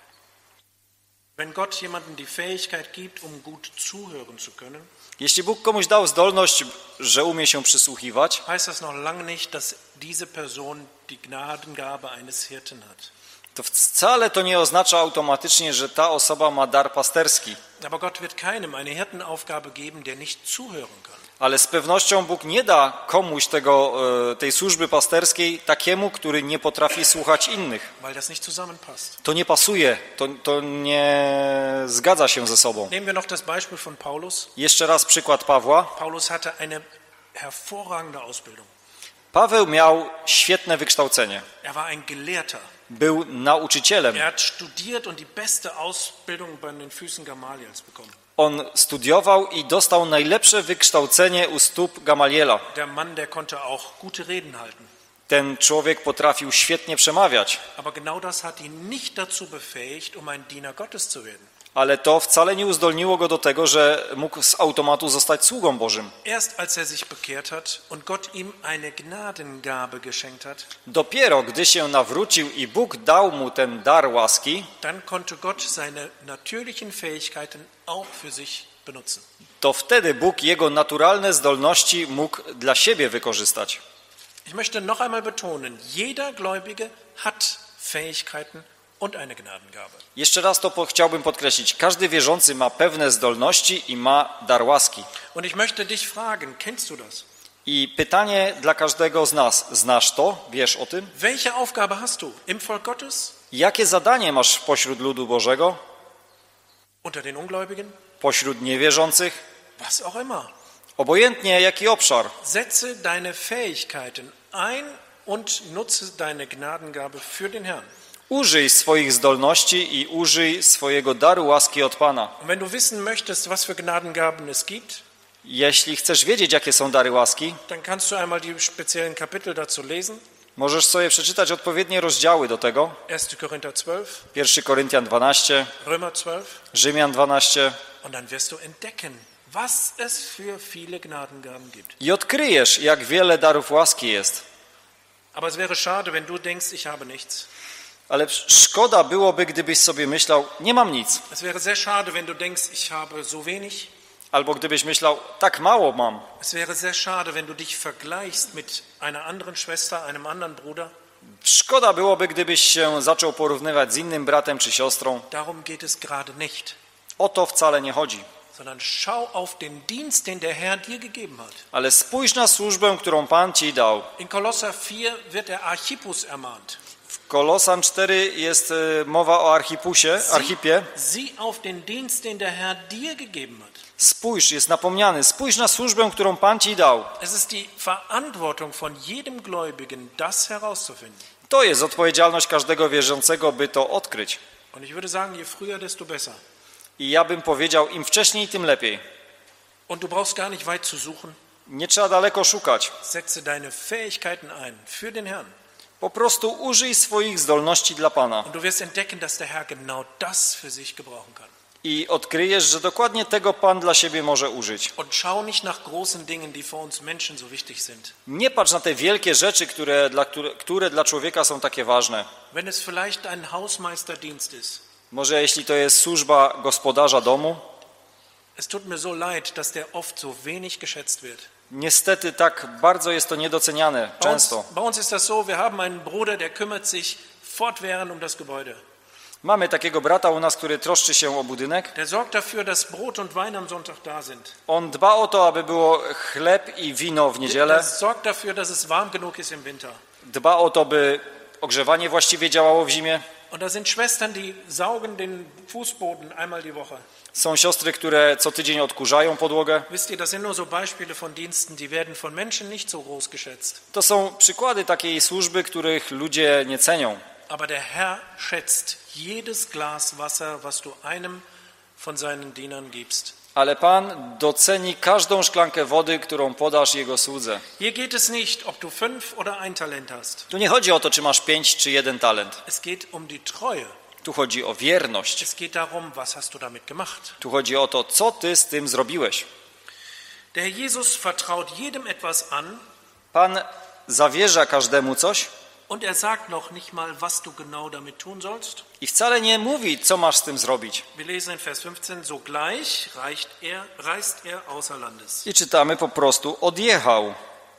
Wenn Gott jemandem die Fähigkeit gibt, gut zuhören zu können, Jeśli Bóg komuś dał zdolność, że umie się przysłuchiwać, heißt das noch lange nicht, dass diese Person die Gnadengabe eines Hirten hat. to wcale to nie oznacza automatycznie, że ta osoba ma dar pasterski. Aber Gott wird keinem eine Hirtenaufgabe geben, der nicht zuhören kann. Ale z pewnością Bóg nie da komuś tej służby pasterskiej takiemu, który nie potrafi słuchać innych. Weil das nicht zusammenpasst. To nie pasuje, to nie zgadza się ze sobą. Nehmen wir noch das Beispiel von Paulus. Jeszcze raz przykład Pawła. Paulus hatte eine hervorragende Ausbildung. Paweł miał świetne wykształcenie. Er war ein Gelehrter. Był nauczycielem. Er hat studiert und die beste Ausbildung bei den Füßen Gamaliels bekommen. On studiował i dostał najlepsze wykształcenie u stóp Gamaliela. Der Mann, der konnte auch gute Reden halten. Ten człowiek potrafił świetnie przemawiać, Aber genau das hat ihn nicht dazu befähigt, ein Diener Gottes zu werden. ale to wcale nie uzdolniło go do tego, że mógł z automatu zostać sługą Bożym. Erst als er sich bekehrt hat und Gott ihm eine Gnadengabe geschenkt hat, Dopiero gdy się nawrócił i Bóg dał mu ten dar łaski, dann konnte Gott seine natürlichen Fähigkeiten auch für sich benutzen. to wtedy Bóg jego naturalne zdolności mógł dla siebie wykorzystać. Ich möchte noch einmal betonen, jeder Gläubige hat Fähigkeiten und eine Gnadengabe. Jeszcze raz to chciałbym podkreślić. Każdy wierzący ma pewne zdolności i ma dar łaski. Und ich möchte dich fragen, kennst du das? I pytanie dla każdego z nas. Znasz to? Wiesz o tym? Welche Aufgabe hast du im Volk Gottes, Jakie zadanie masz pośród ludu Bożego? unter den Ungläubigen, Pośród niewierzących? was auch immer? Obojętnie jaki obszar. Setze deine Fähigkeiten ein und nutze deine Gnadengabe für den Herrn. Użyj swoich zdolności i użyj swojego daru łaski od Pana. Und wenn du wissen möchtest, was für Gnadengaben es gibt, Jeśli chcesz wiedzieć, jakie są dary łaski, dann kannst du einmal die speziellen Kapitel dazu lesen. możesz sobie przeczytać odpowiednie rozdziały do tego. 1. Korinther 12, 1 Koryntian 12, Römer 12. Rzymian 12. Und dann wirst du entdecken, was es für viele Gnadengaben gibt. I odkryjesz, jak wiele darów łaski jest. Aber es wäre schade, wenn du denkst, ich habe nichts. Ale szkoda byłoby, gdybyś sobie myślał, nie mam nic. Es wäre sehr schade, wenn du denkst, ich habe so wenig. Albo gdybyś myślał, tak mało mam. Es wäre sehr schade, wenn du dich vergleichst mit einer anderen Schwester, einem anderen Bruder. Szkoda byłoby, gdybyś się zaczął porównywać z innym bratem czy siostrą. Darum geht es gerade nicht. O to wcale nie chodzi. Sondern schau auf den Dienst, den der Herr dir gegeben hat. Ale spójrz na służbę, którą Pan ci dał. In Kolosser 4 wird der Archippus ermahnt. W Kolosan 4 jest mowa o Archipie. Sieh auf den Dienst, den der Herr dir gegeben hat. Spójrz, jest napomniany, spójrz na służbę, którą Pan ci dał. Es ist die Verantwortung von jedem Gläubigen, das herauszufinden. To jest odpowiedzialność każdego wierzącego, by to odkryć. Und ich würde sagen, je früher, desto besser. I ja bym powiedział, im wcześniej, tym lepiej. Und du brauchst gar nicht weit zu suchen. Nie trzeba daleko szukać. Setze deine Fähigkeiten ein für den Herrn. Po prostu użyj swoich zdolności dla Pana. Und du wirst entdecken, dass der Herr genau das für sich gebrauchen kann. I odkryjesz, że dokładnie tego Pan dla siebie może użyć. Und schau nicht nach großen Dingen, die für uns Menschen so wichtig sind. Nie patrz na te wielkie rzeczy, które dla człowieka są takie ważne. Wenn es vielleicht ein Hausmeisterdienst ist. Może jeśli to jest służba gospodarza domu. Es tut mir so leid, dass der oft so wenig geschätzt wird. Niestety tak bardzo jest to niedoceniane często. Bei uns ist das so, wir haben einen Bruder, der kümmert sich fortwährend um das Gebäude. Mamy takiego brata u nas, który troszczy się o budynek. Der sorgt dafür, dass Brot und Wein am Sonntag da sind. On dba o to, aby było chleb i wino w niedzielę. Der sorgt dafür, dass es warm genug ist im Winter. Dba o to, by ogrzewanie właściwie działało w zimie. Und da sind Schwestern, die saugen den Fußboden einmal die Woche. Są siostry, które co tydzień odkurzają podłogę. Wisst ihr, das sind nur so Beispiele von Diensten, die werden von Menschen nicht so groß geschätzt. To są przykłady takiej służby, których ludzie nie cenią. Aber der Herr schätzt jedes Glas Wasser, was du einem von seinen Dienern gibst. Ale Pan doceni każdą szklankę wody, którą podasz Jego słudze. Hier geht es nicht, ob du 5 oder 1 Talent hast. Tu nie chodzi o to, czy masz 5 czy 1 talent. Es geht um die Treue. Tu chodzi o wierność. Es geht darum, was hast du damit gemacht. Tu chodzi o to, co Ty z tym zrobiłeś. Der Herr Jesus vertraut jedem etwas an Pan zawierza każdemu coś und er sagt noch nicht mal, was du genau damit tun sollst. i wcale nie mówi, co masz z tym zrobić. Wir lesen in Vers 15, sogleich reist er außer Landes. I czytamy po prostu, odjechał.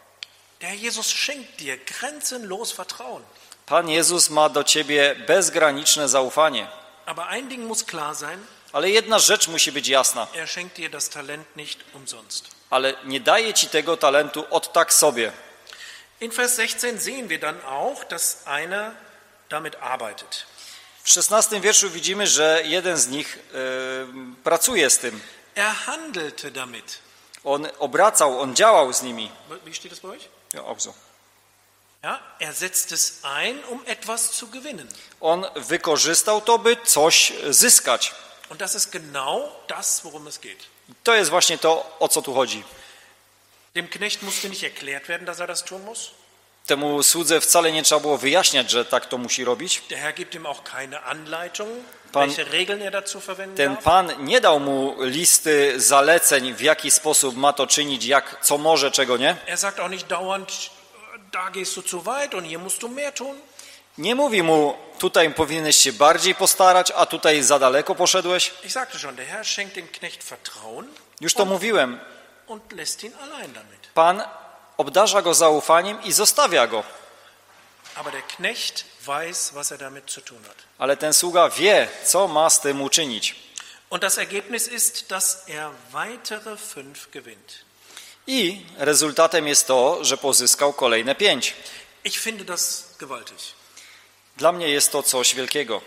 Der Herr Jesus schenkt dir grenzenlos Vertrauen. Pan Jezus ma do ciebie bezgraniczne zaufanie. Aber ein Ding muss klar sein, Ale jedna rzecz musi być jasna. er schenkt dir das Talent nicht umsonst. Ale nie daje ci tego talentu od tak sobie. In Vers 16 sehen wir dann auch, dass einer damit arbeitet. W 16 wierszu widzimy, że jeden z nich pracuje z tym. Er handelte damit. On obracał, on działał z nimi. Wie steht das bei euch? Ja, auch so. Ja, er setzt es ein, um etwas zu gewinnen. On wykorzystał to, by coś zyskać. Und das ist genau das, worum es geht. To jest właśnie to, o co tu chodzi. Dem Knecht musste nicht erklärt werden, dass er das tun muss. Temu słudze wcale nie trzeba było wyjaśniać, że tak to musi robić. Der Herr gibt ihm auch keine Anleitung, Pan- welche Regeln er dazu verwenden Ten darf. Pan nie dał mu listy zaleceń, w jaki sposób ma to czynić, co może, czego nie. Er sagt auch nicht dauernd, da gehst du zu weit und hier musst du mehr tun. Nie mówi mu, tutaj powinieneś się bardziej postarać, a tutaj za daleko poszedłeś. Ich sagte schon, der Herr schenkt dem Knecht Vertrauen Już to mówiłem. und lässt ihn allein damit. Pan obdarza go zaufaniem i zostawia go. Aber der Knecht weiß, was er damit zu tun hat. Ale ten sługa wie, co ma z tym uczynić. Und das Ergebnis ist, dass er weitere 5 gewinnt. I rezultatem jest to, że pozyskał kolejne 5. Ich finde das gewaltig. Dla mnie jest to coś wielkiego.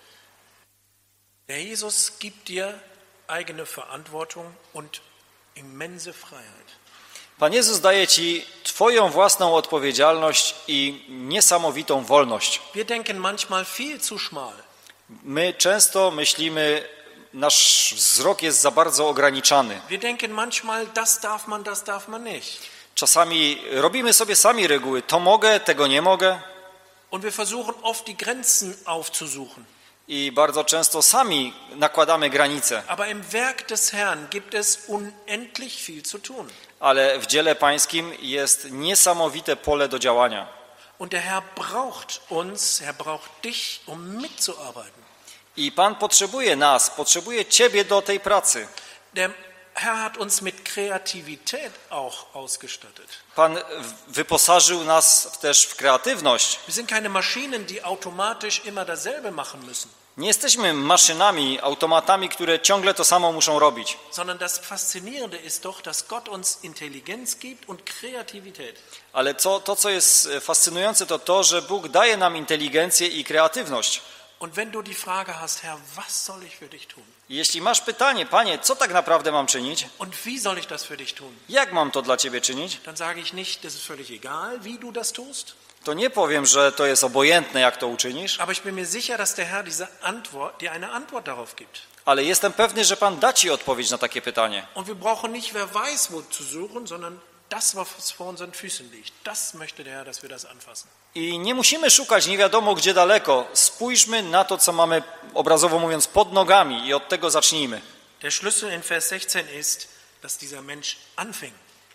Der Jesus gibt dir eigene Verantwortung und immense Freiheit. Pan Jezus daje ci twoją własną odpowiedzialność i niesamowitą wolność. Wir denken manchmal viel zu schmal. My często myślimy, nasz wzrok jest za bardzo ograniczany. Wir denken manchmal, das darf man nicht. Czasami robimy sobie sami reguły. To mogę, tego nie mogę. Und wir versuchen oft die Grenzen aufzusuchen. I bardzo często sami nakładamy granice. Aber im Werk des Herrn gibt es unendlich viel zu tun. Ale w dziele pańskim jest niesamowite pole do działania. Und der Herr braucht uns, er braucht dich, um mitzuarbeiten. I Pan potrzebuje nas, potrzebuje ciebie do tej pracy. Der Herr hat uns mit Kreativität auch ausgestattet. Pan wyposażył nas też w kreatywność. Wir sind keine Maschinen, die automatisch immer dasselbe machen müssen, Nie jesteśmy maszynami, automatami, które ciągle to samo muszą robić. sondern das Faszinierende ist doch, dass Gott uns Intelligenz gibt und Kreativität. Ale to, co jest fascynujące, to to, że Bóg daje nam inteligencję i kreatywność. Und wenn du die Frage hast, Herr, was soll ich für dich tun? I jeśli masz pytanie, Panie, co tak naprawdę mam czynić? Und wie soll ich das für dich tun? Jak mam to dla Ciebie czynić? Dann sage ich nicht, das ist völlig egal, wie du das tust. To nie powiem, że to jest obojętne, jak to uczynisz, Aber ich bin mir sicher, dass der Herr dir eine Antwort darauf gibt. ale jestem pewny, że Pan da Ci odpowiedź na takie pytanie. Und wir brauchen nicht, wer weiß, wo zu suchen, sondern das, was vor unseren Füßen liegt. Das möchte der Herr, dass wir das anfassen. I nie musimy szukać nie wiadomo gdzie daleko. Spójrzmy na to, co mamy, obrazowo mówiąc, pod nogami i od tego zacznijmy. Der Schlüssel in Vers 16 ist, dass dieser Mensch anfing.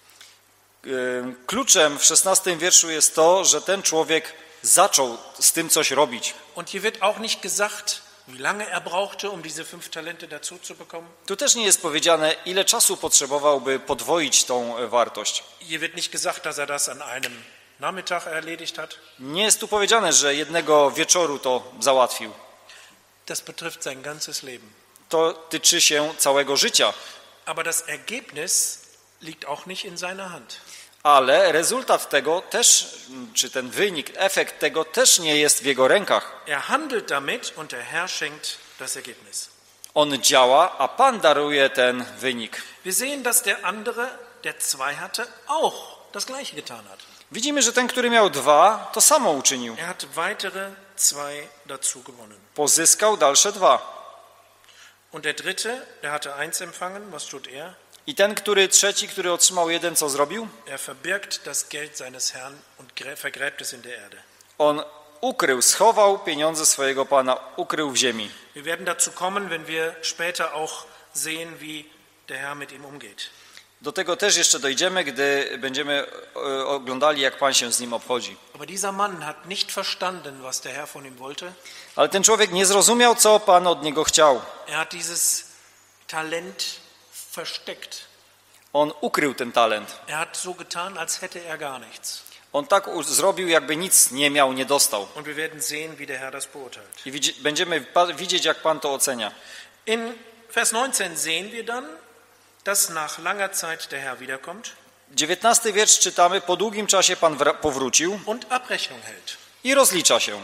Kluczem w 16 wierszu jest to, że ten człowiek zaczął z tym coś robić. Und hier wird auch nicht gesagt, wie lange er brauchte, um diese 5 Talente dazu zu bekommen. Tu też nie jest powiedziane, ile czasu potrzebował, by podwoić tą wartość. Hier wird nicht gesagt, dass er das an einem Nachmittag erledigt hat. Nie jest tu powiedziane, że jednego wieczoru to załatwił. das betrifft sein ganzes Leben. To tyczy się całego życia. Aber das Ergebnis liegt auch nicht in seiner Hand. Ale rezultat tego też, czy ten wynik, efekt tego też nie jest w jego rękach. Er handelt damit und der Herr schenkt das Ergebnis. On działa, a Pan daruje ten wynik. Wir sehen, dass der andere, der 2 hatte, auch das Gleiche getan hat. Widzimy, że ten, który miał 2, to samo uczynił. Er hat weitere 2 dazu gewonnen. Pozyskał dalsze 2. Und der dritte, der hatte 1 empfangen, was tut er? I ten, trzeci, który otrzymał 1, co zrobił? Er verbirgt das Geld seines Herrn und vergräbt es in der Erde. On ukrył, schował pieniądze swojego Pana, ukrył w ziemi. Wir werden dazu kommen, wenn wir später auch sehen, wie der Herr mit ihm umgeht. Do tego też jeszcze dojdziemy, gdy będziemy oglądali, jak Pan się z nim obchodzi. Aber dieser Mann hat nicht verstanden, was der Herr von ihm wollte. Ale ten człowiek nie zrozumiał, co Pan od niego chciał. Er hat dieses Talent versteckt. On ukrył ten talent. Er hat so getan, als hätte er gar nichts. On tak zrobił, jakby nic nie miał, nie dostał. Und wir werden sehen, wie der Herr das beurteilt. I będziemy widzieć, jak Pan to ocenia. In Vers 19 sehen wir dann, dass nach langer Zeit der Herr wiederkommt 19 wiersz czytamy, po długim czasie Pan powrócił und Abrechnung hält. i rozlicza się.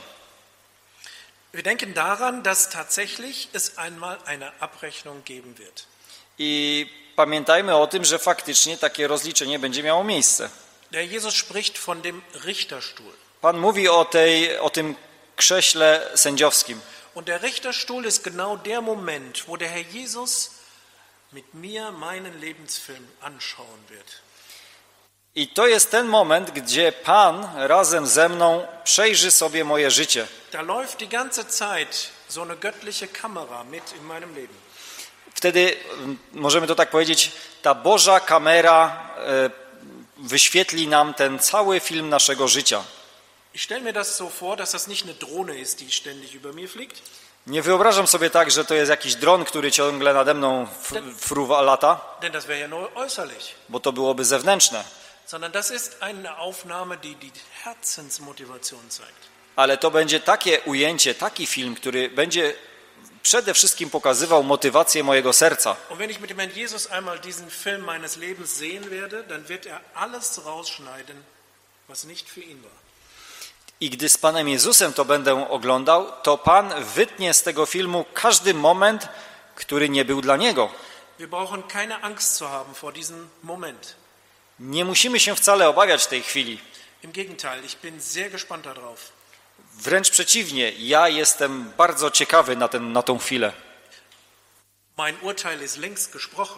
Wir denken daran, dass tatsächlich es einmal eine Abrechnung geben wird. I pamiętajmy o tym, że faktycznie takie rozliczenie będzie miało miejsce. Der Jesus spricht von dem Richterstuhl. Pan mówi o tym krześle sędziowskim. Und der Richterstuhl ist genau der Moment, wo der Herr Jesus mit mir meinen Lebensfilm anschauen wird. I to jest ten moment, gdzie Pan razem ze mną przejrzy sobie moje życie. Da läuft die ganze Zeit so eine göttliche Kamera mit in meinem Leben. Wtedy, możemy to tak powiedzieć, ta Boża kamera wyświetli nam ten cały film naszego życia. Ich stelle mir das so vor, dass das nicht eine Drohne ist, die ständig über mir fliegt. Nie wyobrażam sobie tak, że to jest jakiś dron, który ciągle nade mną fruwa lata, Denn das wäre ja nur äußerlich. bo to byłoby zewnętrzne. Sondern das ist eine Aufnahme, die die Herzensmotivation zeigt. Ale to będzie takie ujęcie, taki film, który będzie przede wszystkim pokazywał motywację mojego serca. Und wenn ich mit dem Herrn Jesus einmal diesen Film meines Lebens sehen werde, dann wird er alles rausschneiden, was nicht für ihn war. I gdy z Panem Jezusem to będę oglądał, to Pan wytnie z tego filmu każdy moment, który nie był dla Niego. Wir brauchen keine Angst zu haben vor diesem Moment. Nie musimy się wcale obawiać tej chwili. Im Gegenteil, ich bin sehr gespannt darauf. Wręcz przeciwnie, ja jestem bardzo ciekawy na tą chwilę. Mein Urteil ist längst gesprochen.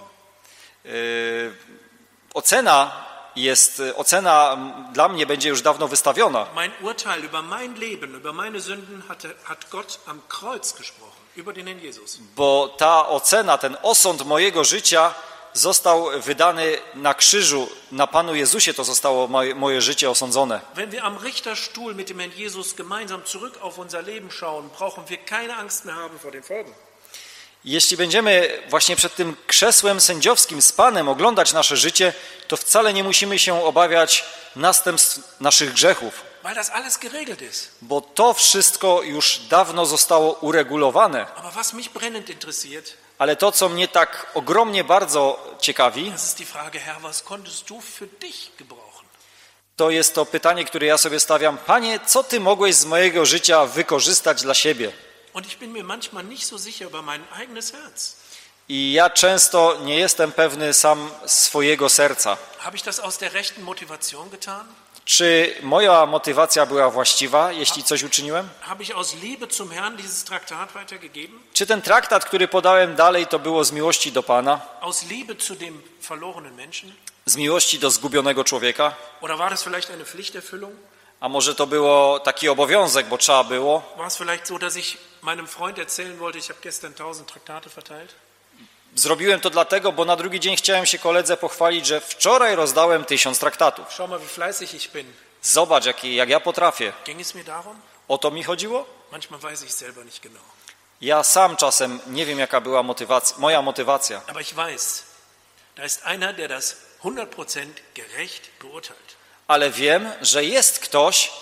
Ocena dla mnie będzie już dawno wystawiona. Mein Urteil über mein Leben, über meine Sünden hat Gott am Kreuz gesprochen, über den Herrn Jesus. Bo ta ocena, ten osąd mojego życia został wydany na krzyżu. Na Panu Jezusie to zostało moje życie osądzone. Wenn wir am Richterstuhl mit dem Herrn Jesus gemeinsam zurück auf unser Leben schauen, brauchen wir keine Angst mehr haben vor den Folgen. Jeśli będziemy właśnie przed tym krzesłem sędziowskim z Panem oglądać nasze życie, to wcale nie musimy się obawiać następstw naszych grzechów. Weil das alles geregelt ist. Bo to wszystko już dawno zostało uregulowane. Aber was mich brennend interessiert, Ale to, co mnie tak ogromnie bardzo ciekawi, das ist die Frage, Herr, was konntest du für dich gebrauchen? to jest to pytanie, które ja sobie stawiam. Panie, co Ty mogłeś z mojego życia wykorzystać dla siebie? Und ich bin mir manchmal nicht so sicher über mein eigenes Herz. I ja często nie jestem pewny sam swojego serca. Habe ich das aus der rechten Motivation getan? Czy moja motywacja była właściwa, jeśli coś uczyniłem? Habe ich aus Liebe zum Herrn dieses Traktat weitergegeben? Czy ten traktat, który podałem dalej, to było z miłości do Pana? Aus Liebe zu dem verlorenen Menschen? Z miłości do zgubionego człowieka? Oder war das vielleicht eine Pflichterfüllung? A może to było taki obowiązek, bo trzeba było? War es vielleicht so, dass ich meinem Freund erzählen wollte, ich habe gestern 1000 Traktate verteilt? Zrobiłem to dlatego, bo na drugi dzień chciałem się koledze pochwalić, że wczoraj rozdałem 1000 traktatów. Schau mal, wie fleißig ich bin. Zobacz, jak ja potrafię. Ging es mir darum? O to mi chodziło? Manchmal weiß ich selber nicht genau. Ja sam czasem nie wiem, jaka była moja motywacja. Aber ich weiß, da ist einer, der das 100% gerecht beurteilt. Ale wiem, że jest ktoś,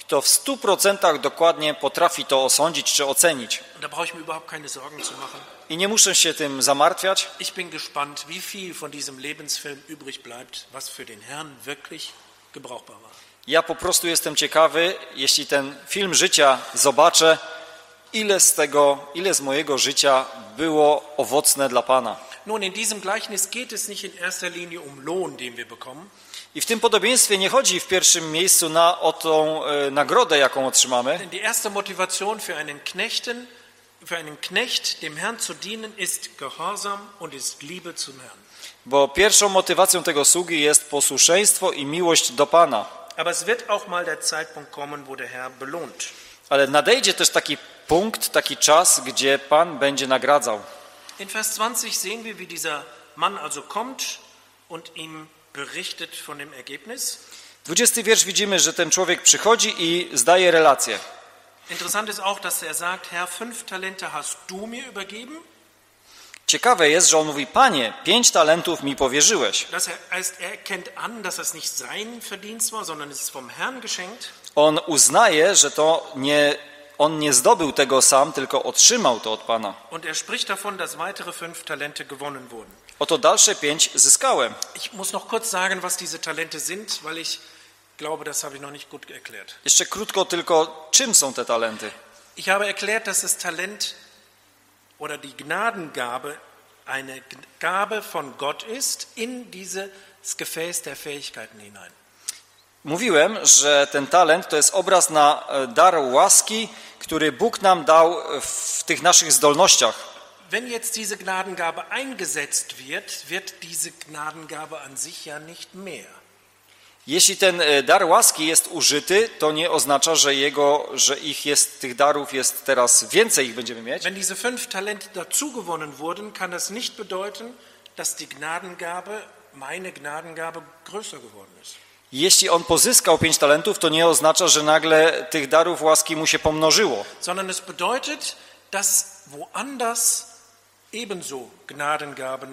to w 100% dokładnie potrafi to osądzić czy ocenić. Da brauche ich mir überhaupt keine Sorgen zu machen. I nie muszę się tym zamartwiać. Ich bin gespannt, wie viel von diesem Lebensfilm übrig bleibt, was für den Herrn wirklich gebrauchbar war. Ja po prostu jestem ciekawy, jeśli ten film życia zobaczę, ile z mojego życia było owocne dla Pana. Nun, in diesem Gleichnis geht es nicht in erster Linie um Lohn, den wir bekommen, I w tym podobieństwie nie chodzi w pierwszym miejscu o tą nagrodę, jaką otrzymamy, denn die erste Motivation für einen Knecht, dem Herrn zu dienen, ist Gehorsam und ist Liebe zum Herrn. bo pierwszą motywacją tego sługi jest posłuszeństwo i miłość do Pana. Aber es wird auch mal der Zeitpunkt kommen, wo der Herr belohnt. Ale nadejdzie też taki punkt, taki czas, gdzie Pan będzie nagradzał. In Vers 20 sehen wir, wie dieser Mann also kommt und ihm berichtet von dem Ergebnis. 20 wiersz widzimy, że ten człowiek przychodzi i zdaje relację. Interessant ist auch, dass er sagt, Herr, 5 Talente hast du mir übergeben. Ciekawe jest, że on mówi, Panie, 5 talentów mi powierzyłeś. Das heißt, er erkennt an, dass das nicht sein Verdienst war, sondern es ist vom Herrn geschenkt. On uznaje, że on nie zdobył tego sam, tylko otrzymał to od Pana. Und er spricht davon, dass weitere 5 Talente gewonnen wurden. Oto dalsze 5 zyskałem. Ich muss noch kurz sagen, was diese Talente sind, weil ich glaube, das habe ich noch nicht gut erklärt. Jeszcze krótko tylko, czym są te talenty? Ich habe erklärt, dass das Talent oder die Gnadengabe eine Gabe von Gott ist in dieses Gefäß der Fähigkeiten hinein. Mówiłem, że ten talent to jest obraz na dar łaski, który Bóg nam dał w tych naszych zdolnościach. Wenn jetzt diese Gnadengabe eingesetzt wird, wird diese Gnadengabe an sich ja nicht mehr. Jeśli ten dar łaski jest użyty, to nie oznacza, że tych darów jest teraz więcej, ich będziemy mieć. Wenn diese 5 Talente dazugewonnen wurden, kann das nicht bedeuten, dass die Gnadengabe, meine Gnadengabe, größer geworden ist. Jeśli on pozyskał 5 talentów, to nie oznacza, że nagle tych darów łaski mu się pomnożyło. Sondern es bedeutet, dass woanders ebenso Gnadengaben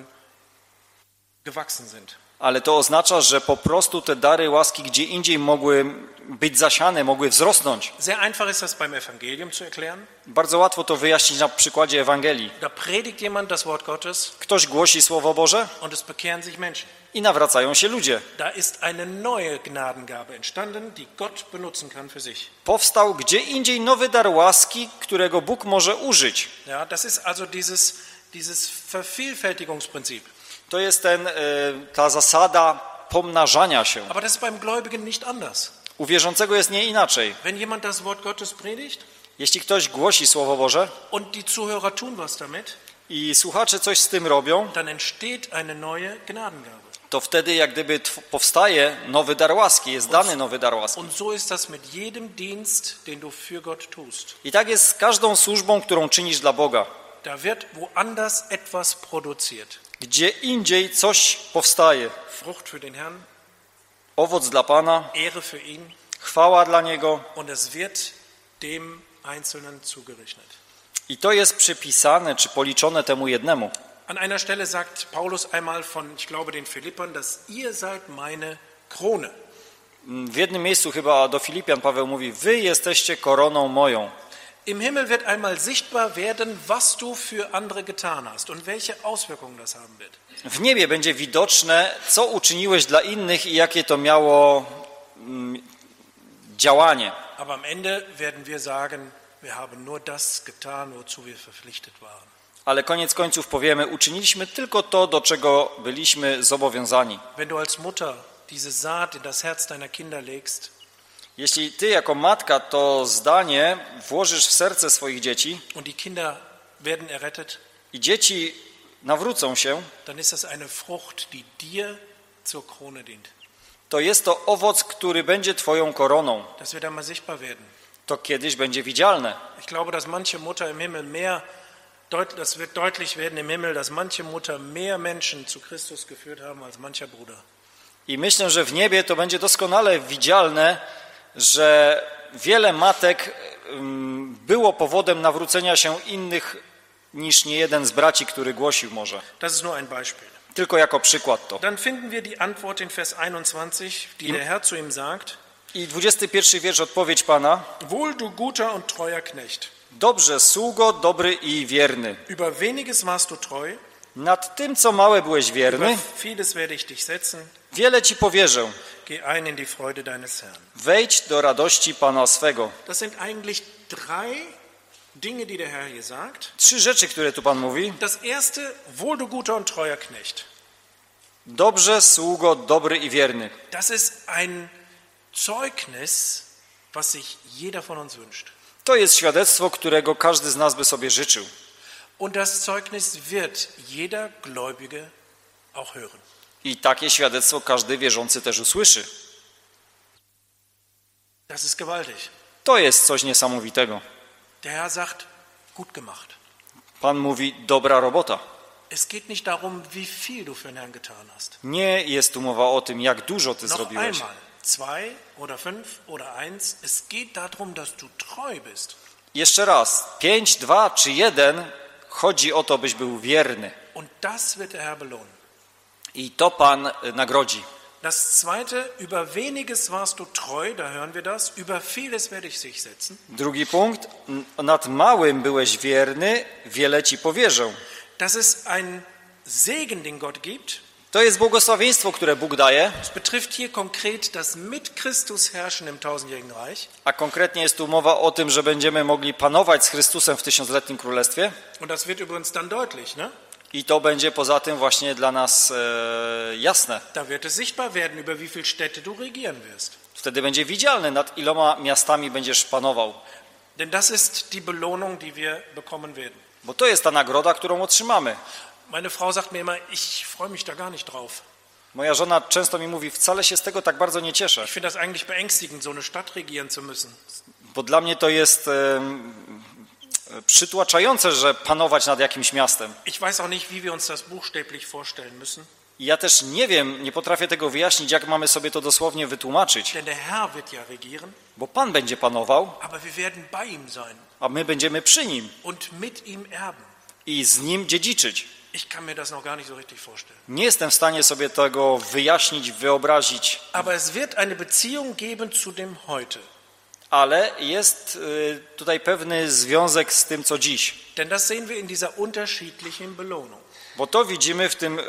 gewachsen sind. Ale to oznacza, że po prostu te dary łaski gdzie indziej mogły być zasiane, mogły wzrosnąć. Sehr einfach ist das beim Evangelium zu erklären. Bardzo łatwo to wyjaśnić na przykładzie Ewangelii. Da predigt jemand das Wort Gottes Ktoś głosi Słowo Boże und es bekehren sich Menschen. i nawracają się ludzie. Da ist eine neue Gnadengabe entstanden, die Gott benutzen kann für sich. Powstał gdzie indziej nowy dar łaski, którego Bóg może użyć. Ja, das ist also dieses Vervielfältigungsprinzip. To jest ta zasada pomnażania się. Aber das ist beim Gläubigen nicht anders. U wierzącego jest nie inaczej. Wenn jemand das Wort Gottes predigt Jeśli ktoś głosi Słowo Boże und die Zuhörer tun was damit, i słuchacze coś z tym robią, dann entsteht eine neue Gnadengabe. to wtedy jak gdyby powstaje nowy dar łaski, jest dany nowy dar łaski. Und so ist das mit jedem Dienst, den du für Gott tust. I tak jest z każdą służbą, którą czynisz dla Boga. Da wird woanders etwas produziert. Gdzie indziej coś powstaje. Frucht für den Herrn, Owoc dla Pana, Ehre für ihn, chwała dla Niego. und es wird dem Einzelnen zugerechnet. I to jest przypisane czy policzone temu jednemu. An einer Stelle sagt Paulus einmal von, ich glaube, den Philippern, dass ihr seid meine Krone. W jednym miejscu chyba do Filipian Paweł mówi, wy jesteście koroną moją. Im Himmel wird einmal sichtbar werden, was du für andere getan hast und welche Auswirkungen das haben wird. W niebie będzie widoczne, co uczyniłeś dla innych i jakie to miało działanie. Aber am Ende werden wir sagen, wir haben nur das getan, wozu wir verpflichtet waren. Ale koniec końców powiemy, uczyniliśmy tylko to, do czego byliśmy zobowiązani. Wenn du als Mutter diese Saat in das Herz deiner Kinder legst, Jeśli ty jako matka to zdanie włożysz w serce swoich dzieci und die Kinder werden errettet, i dzieci nawrócą się, dann ist das eine Frucht, die dir zur Krone dient. to jest to owoc, który będzie twoją koroną. Das wird einmal sichtbar werden. To kiedyś będzie widzialne. Ich glaube, dass manche Mutter im Himmel das wird deutlich werden im Himmel, dass manche Mutter mehr Menschen zu Christus geführt haben als mancher Bruder. I myślę, że w niebie to będzie doskonale widzialne, że wiele matek było powodem nawrócenia się innych niż niejeden z braci, który głosił może. Das ist nur ein Beispiel. Tylko jako przykład to. Dann finden wir die Antwort in Vers 21, die der Herr zu ihm sagt. I 21 wiersz, odpowiedź Pana. Wohl, du guter und treuer Knecht. Dobrze, sługo, dobry i wierny. Über weniges warst du treu, Nad tym, co małe byłeś wierny, über vieles werde ich dich setzen. wiele ci powierzę. Geh ein in die Freude deines Herrn. Wejdź do radości Pana swego. Das sind eigentlich drei Dinge, die der Herr hier sagt. 3 rzeczy, które tu Pan mówi. Das erste, wohl, du guter und treuer Knecht. Dobrze, sługo, dobry i wierny. Das ist ein Zeugnis, was sich jeder von uns wünscht. To jest świadectwo, którego każdy z nas by sobie życzył. Und das Zeugnis wird jeder Gläubige auch hören. I takie świadectwo każdy wierzący też usłyszy. Das ist gewaltig. To jest coś niesamowitego. Der Herr sagt, gut gemacht. Pan mówi, dobra robota. Es geht nicht darum, wie viel du für den Herrn getan hast. Nie jest tu mowa o tym, jak dużo ty Noch zrobiłeś. einmal, 2 oder 5 oder 1, es geht darum, dass du treu bist. Jeszcze raz, 5, 2 czy 1, chodzi o to, byś był wierny. Und das wird der Herr belohnen. I to Pan nagrodzi. Das zweite, über weniges warst du treu, da hören wir das, über vieles werde ich dich setzen. Drugi punkt, nad małym byłeś wierny, wiele ci powierzę. Das ist ein Segen, den Gott gibt. To jest błogosławieństwo, które Bóg daje, Es betrifft hier konkret das mit Christus herrschen im tausendjährigen Reich. a konkretnie jest tu mowa o tym, że będziemy mogli panować z Chrystusem w 1000-letnim królestwie. Und das wird übrigens dann deutlich, ne? I to będzie poza tym właśnie dla nas jasne. Da wird es sichtbar werden, über wie viele Städte du regieren wirst. Wtedy będzie widzialne, nad iloma miastami będziesz panował. Denn das ist die Belohnung, die wir bekommen werden. Bo to jest ta nagroda, którą otrzymamy. Meine Frau sagt mir immer, ich freue mich da gar nicht drauf. Moja żona często mi mówi, wcale się z tego tak bardzo nie cieszę. Ich finde das eigentlich beängstigend, so eine Stadt regieren zu müssen. Bo dla mnie to jest przytłaczające, że panować nad jakimś miastem. Ich weiß auch nicht, wie wir uns das buchstäblich vorstellen müssen. I ja też nie wiem, nie potrafię tego wyjaśnić, jak mamy sobie to dosłownie wytłumaczyć. Denn der Herr wird ja regieren, Bo Pan będzie panował, aber wir werden bei ihm sein a my będziemy przy Nim und mit ihm erben. i z Nim dziedziczyć. Ich kann mir das noch gar nicht so richtig vorstellen. Nie jestem w stanie sobie tego wyjaśnić, wyobrazić, Aber es wird eine Beziehung geben zu dem Heute. ale jest tutaj pewny związek z tym, co dziś. Denn das sehen wir in dieser unterschiedlichen Belohnung. Bo to widzimy w tym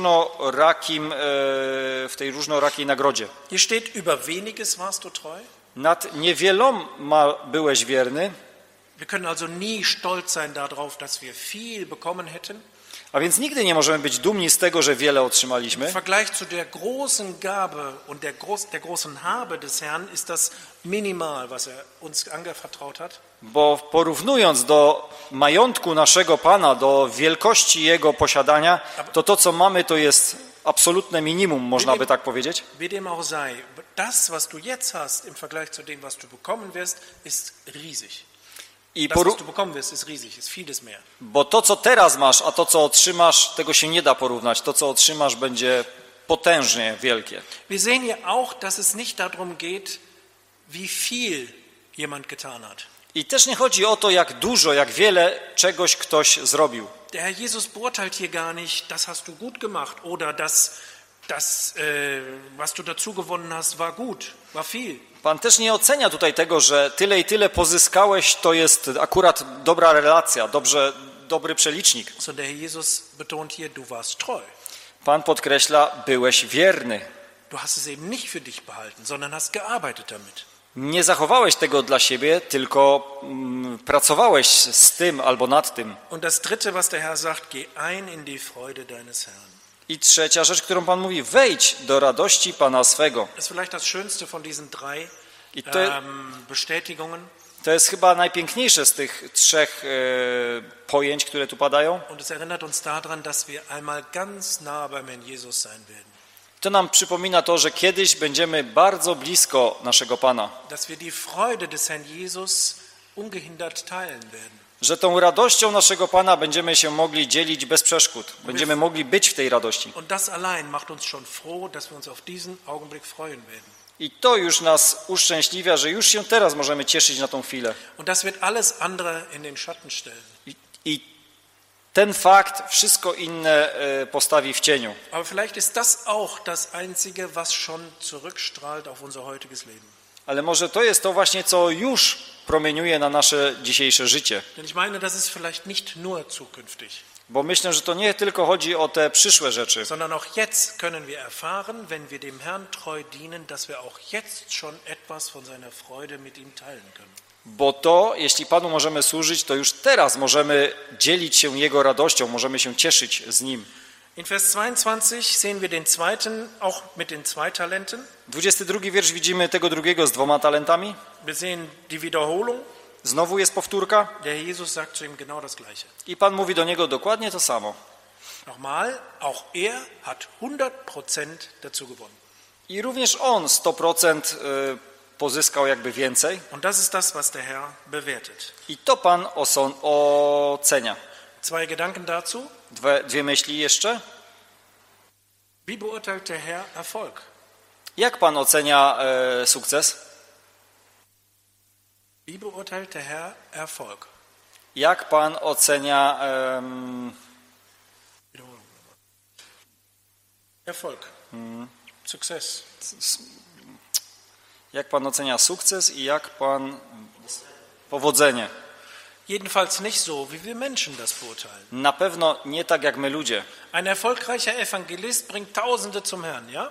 w tej różnorakiej nagrodzie. Hier steht, über weniges warst du treu. Nad niewieloma byłeś wierny, Wir können also nie stolz sein darauf, dass wir viel bekommen hätten. a więc nigdy nie możemy być dumni z tego, że wiele otrzymaliśmy. Im Vergleich zu der großen Gabe und der großen Habe des Herrn ist das minimal, was er uns anvertraut hat. Bo porównując do majątku naszego Pana, do wielkości Jego posiadania, to co mamy, to jest absolutne minimum, można by tak powiedzieć. Wie dem auch sei, das, was du jetzt hast, im Vergleich zu dem, was du bekommen wirst, ist riesig. I Das, was du bekommen wirst, ist riesig, ist vieles mehr. Bo to, co teraz masz, a to, co otrzymasz, tego się nie da porównać. To, co otrzymasz, będzie potężnie wielkie. Wir sehen hier auch, dass es nicht darum geht, wie viel jemand getan hat. I też nie chodzi o to, jak dużo, jak wiele czegoś ktoś zrobił. Der Herr Jesus beurteilt hier gar nicht, das hast du gut gemacht oder das was du dazu gewonnen hast, war gut, war viel. Pan też nie ocenia tutaj tego, że tyle i tyle pozyskałeś, to jest akurat dobra relacja, dobry przelicznik. Sondern der Herr Jesus betont hier, du warst treu. Pan podkreśla, byłeś wierny. Du hast es eben nicht für dich behalten, sondern hast gearbeitet damit. Nie zachowałeś tego dla siebie, tylko pracowałeś z tym albo nad tym. Und das dritte, was der Herr sagt, geh ein in die Freude deines Herrn. I trzecia rzecz, którą Pan mówi, wejdź do radości Pana swego. Das ist vielleicht das Schönste von diesen drei I Bestätigungen. to jest chyba najpiękniejsze z tych 3 pojęć, które tu padają. Und es erinnert uns daran, dass wir einmal ganz nah beim Herrn Jesus sein werden. To nam przypomina to, że kiedyś będziemy bardzo blisko naszego Pana. Dass wir die Freude des Herrn Jesus ungehindert teilen werden. Że tą radością naszego Pana będziemy się mogli dzielić bez przeszkód. Będziemy mogli być w tej radości. Und das allein macht uns schon froh, dass wir uns auf diesen Augenblick freuen werden. I to już nas uszczęśliwia, że już się teraz możemy cieszyć na tą chwilę. Und das wird alles andere in den Schatten stellen. I ten fakt wszystko inne postawi w cieniu. Aber vielleicht ist das auch das Einzige, was schon zurückstrahlt auf unser heutiges Leben. Ale może to jest to właśnie, co już promieniuje na nasze dzisiejsze życie. Denn ich meine, das ist vielleicht nicht nur zukünftig, Bo myślę, że to nie tylko chodzi o te przyszłe rzeczy, sondern auch jetzt können wir erfahren, wenn wir dem Herrn treu dienen, dass wir auch jetzt schon etwas von seiner Freude mit ihm teilen können. bo to, jeśli Panu możemy służyć, to już teraz możemy dzielić się Jego radością, możemy się cieszyć z Nim. In Vers 22 sehen wir den zweiten, auch mit den 2 Talenten. 22 wiersz widzimy tego drugiego z 2 talentami. Wir sehen die Wiederholung. Znowu jest powtórka Der Jesus sagt zu ihm genau das Gleiche. i Pan mówi do niego dokładnie to samo. Nochmal, auch er hat 100% dazu gewonnen. I również on 100% pozyskał jakby więcej. Und das ist das, was der Herr bewertet. I to Pan ocenia. 2 Gedanken dazu. Dwie myśli jeszcze. Wie beurteilt der Herr Erfolg? Jak Pan ocenia sukces? Wie beurteilt der Herr Erfolg? Jak Pan ocenia Wiederholung. Erfolg. Success. jak Pan ocenia sukces i jak Pan powodzenie? Jedenfalls nicht so, wie wir Menschen das beurteilen. Na pewno nie tak jak my ludzie. Ein erfolgreicher Evangelist bringt Tausende zum Herrn, ja?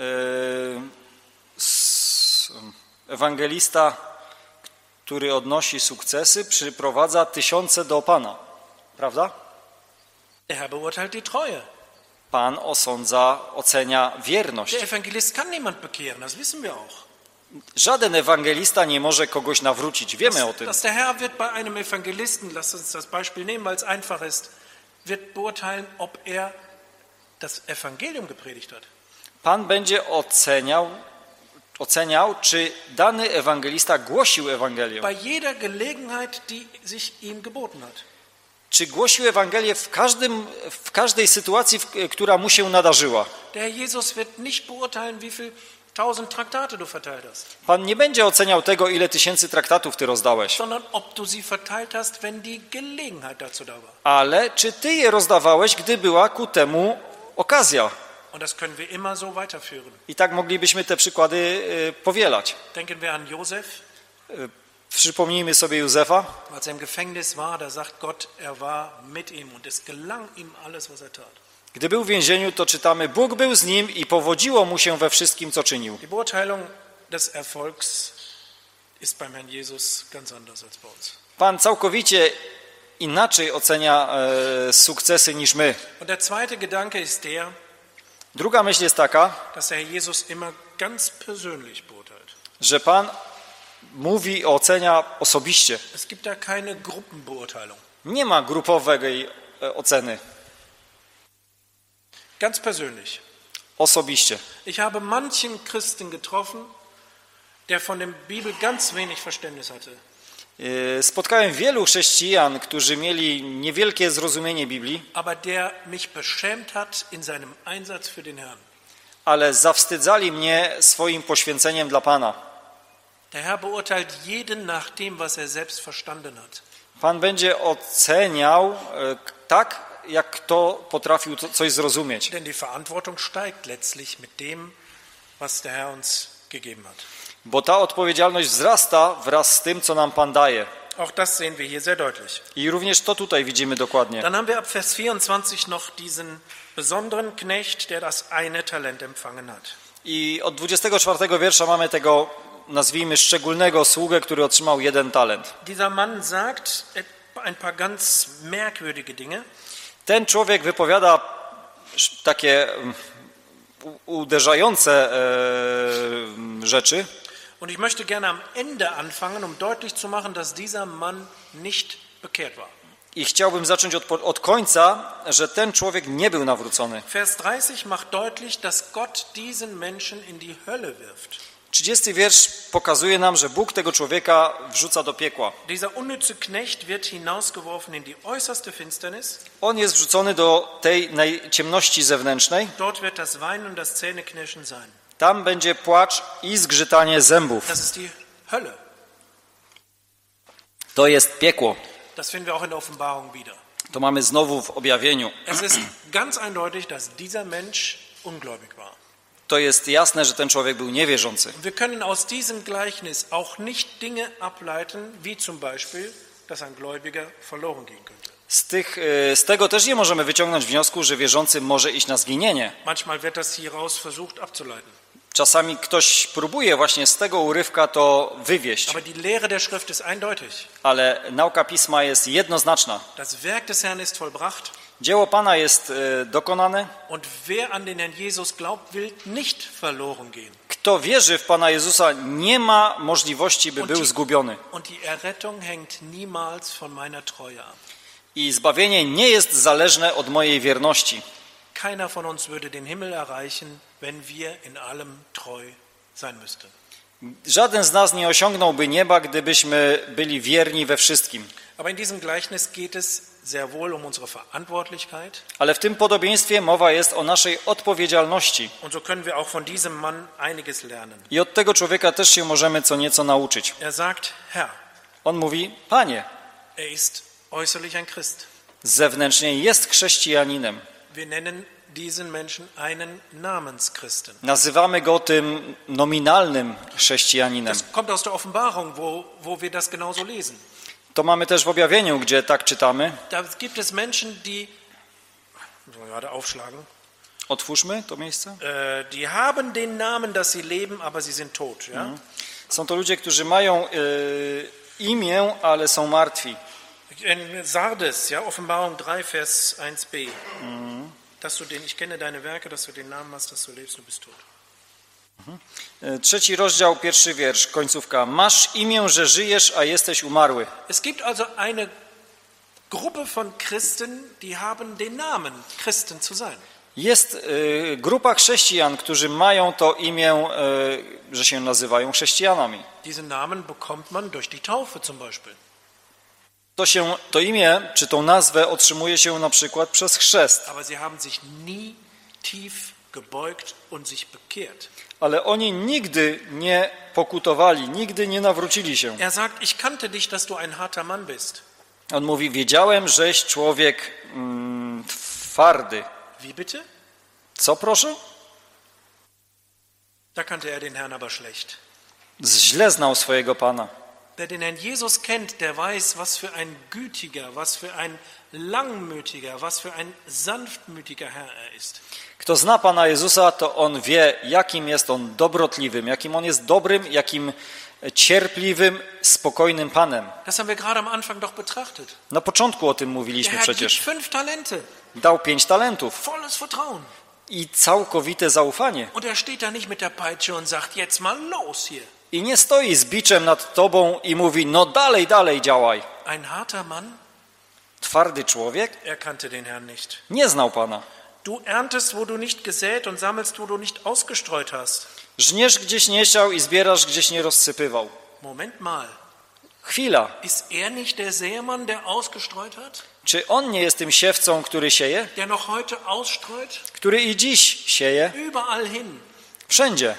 Ewangelista, który odnosi sukcesy, przyprowadza tysiące do Pana. Prawda? Der Herr beurteilt die Treue. Pan ocenia wierność. Der Evangelist kann niemand bekehren, das wissen wir auch. Żaden ewangelista nie może kogoś nawrócić. Wiemy o tym. Dass der Herr wird bei einem Evangelisten, lasst uns das Beispiel nehmen, weil es einfach ist, wird beurteilen, ob er das Evangelium gepredigt hat. Pan będzie oceniał, czy dany ewangelista głosił Ewangelię. Bei jeder Gelegenheit, die sich ihm geboten hat. Czy głosił Ewangelię w każdej sytuacji, która mu się nadarzyła. Der Herr Jesus wird nicht beurteilen, wie viel 1000 Traktate du verteilt hast, Pan nie będzie oceniał tego, ile tysięcy traktatów ty rozdałeś, sondern ob du sie verteilt hast, wenn die Gelegenheit dazu da war. ale czy ty je rozdawałeś, gdy była ku temu okazja. Und das können wir immer so weiterführen. I tak moglibyśmy te przykłady powielać. Denken wir an Josef. Przypomnijmy sobie Józefa. Als er im Gefängnis war, da sagt Gott, er war mit ihm und es gelang ihm alles, was er tat. Gdy był w więzieniu, to czytamy, Bóg był z nim i powodziło mu się we wszystkim, co czynił. Die Beurteilung des Erfolgs ist beim Herrn Jesus ganz anders als bei uns. Pan całkowicie inaczej ocenia sukcesy niż my. Und der zweite Gedanke ist der, Druga myśl jest taka, dass der Herr Jesus immer ganz persönlich beurteilt. że Pan ocenia osobiście. Es gibt da keine Gruppenbeurteilung. Nie ma grupowej oceny. Ganz persönlich. Osobiście. Ich habe manchen Christen getroffen, der von der Bibel ganz wenig Verständnis hatte. Spotkałem wielu chrześcijan, którzy mieli niewielkie zrozumienie Biblii, Aber der mich beschämt hat in seinem Einsatz für den Herrn. ale zawstydzali mnie swoim poświęceniem dla Pana. Der Herr beurteilt jeden nach dem, was er selbst verstanden hat. Pan będzie oceniał tak, jak kto potrafił coś zrozumieć. Denn die Verantwortung steigt letztlich mit dem, was der Herr uns gegeben hat. Bo ta odpowiedzialność wzrasta wraz z tym, co nam Pan daje. Auch das sehen wir hier sehr deutlich. I również to tutaj widzimy dokładnie. Dann haben wir ab Vers 24 noch diesen besonderen Knecht, der das eine Talent empfangen hat. I od 24 wiersza mamy tego, nazwijmy, szczególnego sługę, który otrzymał 1 talent. Dieser Mann sagt ein paar ganz merkwürdige Dinge. Ten człowiek wypowiada takie uderzające rzeczy. Und ich möchte gerne am Ende anfangen, um deutlich zu machen, dass dieser Mann nicht bekehrt war. I chciałbym zacząć od końca, że ten człowiek nie był nawrócony. Vers 30 macht deutlich, dass Gott diesen Menschen in die Hölle wirft. 30 wiersz pokazuje nam, że Bóg tego człowieka wrzuca do piekła. Dieser unnütze Knecht wird hinausgeworfen in die äußerste Finsternis. On jest wrzucony do tej ciemności zewnętrznej. Dort wird das Weinen und das Zähneknirschen sein. Tam będzie płacz i zgrzytanie zębów. Das ist die Hölle. To jest piekło. Das finden wir auch in der Offenbarung wieder. To mamy znowu w objawieniu. Es ist ganz eindeutig, dass dieser Mensch ungläubig war. to jest jasne, że ten człowiek był niewierzący. Wir können aus diesem Gleichnis auch nicht Dinge ableiten, wie zum Beispiel, dass ein Gläubiger verloren gehen könnte. Z tego też nie możemy wyciągnąć wniosku, że wierzący może iść na zginienie. Manchmal wird das hieraus versucht abzuleiten. Czasami ktoś próbuje właśnie z tego urywka to wywieść, Aber die Lehre der Schrift ist eindeutig. ale nauka Pisma jest jednoznaczna. Das Werk des Herrn ist vollbracht. Dzieło Pana jest dokonane. Und wer an den Herrn Jesus glaubt, will nicht verloren gehen. Kto wierzy w Pana Jezusa, nie ma możliwości, by był zgubiony. Und die Errettung hängt niemals von meiner Treue ab. I zbawienie nie jest zależne od mojej wierności. Keiner von uns würde den Himmel erreichen, wenn wir in allem treu sein müssten. Żaden z nas nie osiągnąłby nieba, gdybyśmy byli wierni we wszystkim. Aber in diesem Gleichnis geht es sehr wohl um unsere Verantwortlichkeit. Ale w tym podobieństwie mowa jest o naszej odpowiedzialności. Und so können wir auch von diesem Mann einiges lernen. I od tego człowieka też się możemy co nieco nauczyć. Er sagt, Herr, On mówi, Panie, er ist äußerlich ein Christ. zewnętrznie jest chrześcijaninem. Wir nennen diesen Menschen einen Namenschristen. Nazywamy go tym nominalnym chrześcijaninem. Das kommt aus der Offenbarung, wo wir das genauso lesen. To mamy też w objawieniu, gdzie tak czytamy. Da gibt es Menschen, die, müssen wir gerade aufschlagen, Otwórzmy to miejsce. die haben den Namen, dass sie leben, aber sie sind tot. Ja? Są to ludzie, którzy mają imię, ale są martwi. In Sardes, ja, Offenbarung 3, Vers 1b. Ich kenne deine Werke, dass du den Namen hast, dass du lebst, du bist tot. 3 rozdział, 1 wiersz, końcówka. Masz imię, że żyjesz, a jesteś umarły. Es gibt also eine Gruppe von Christen, die haben den Namen, Christen zu sein. Jest grupa chrześcijan, którzy mają to imię, że się nazywają chrześcijanami. Diesen Namen bekommt man durch die Taufe zum Beispiel. To imię, czy tą nazwę otrzymuje się na przykład przez chrzest. Aber sie haben sich nie tief gebeugt und sich bekehrt. Ale oni nigdy nie pokutowali, nigdy nie nawrócili się. Er sagt, ich kannte dich, dass du ein harter Mann bist. On mówi, wiedziałem, żeś człowiek twardy. Wie bitte? Co proszę? Da kannte er den Herrn aber schlecht. Źle znał swojego Pana. Wer den Herrn Jesus kennt, der weiß, was für ein gütiger, was für ein langmütiger, was für ein sanftmütiger Herr er ist. Kto zna Pana Jezusa, to on wie, jakim jest on dobrotliwym, jakim on jest dobrym, jakim cierpliwym, spokojnym Panem. Das haben wir gerade am Anfang doch betrachtet. Na początku o tym Der mówiliśmy Herr gibt przecież. 5 Talente, Dał 5 talentów volles Vertrauen. i całkowite zaufanie. Und er steht da nicht mit der Peitsche und sagt, jetzt mal los hier. I nie stoi z biczem nad tobą i mówi, no dalej, dalej działaj. Ein harter Mann, Twardy człowiek er kannte den Herrn nicht. nie znał Pana. Du erntest, wo du nicht gesät und sammelst, wo du nicht ausgestreut hast. Żniesz gdzieś nie siał i zbierasz gdzieś nie rozsypywał. Moment mal, Chwila. ist er nicht der Sämann, der ausgestreut hat? Czy on nie jest tym siewcą, który sieje? Der noch heute ausstreut? Który i dziś sieje? Überall hin. Wszędzie.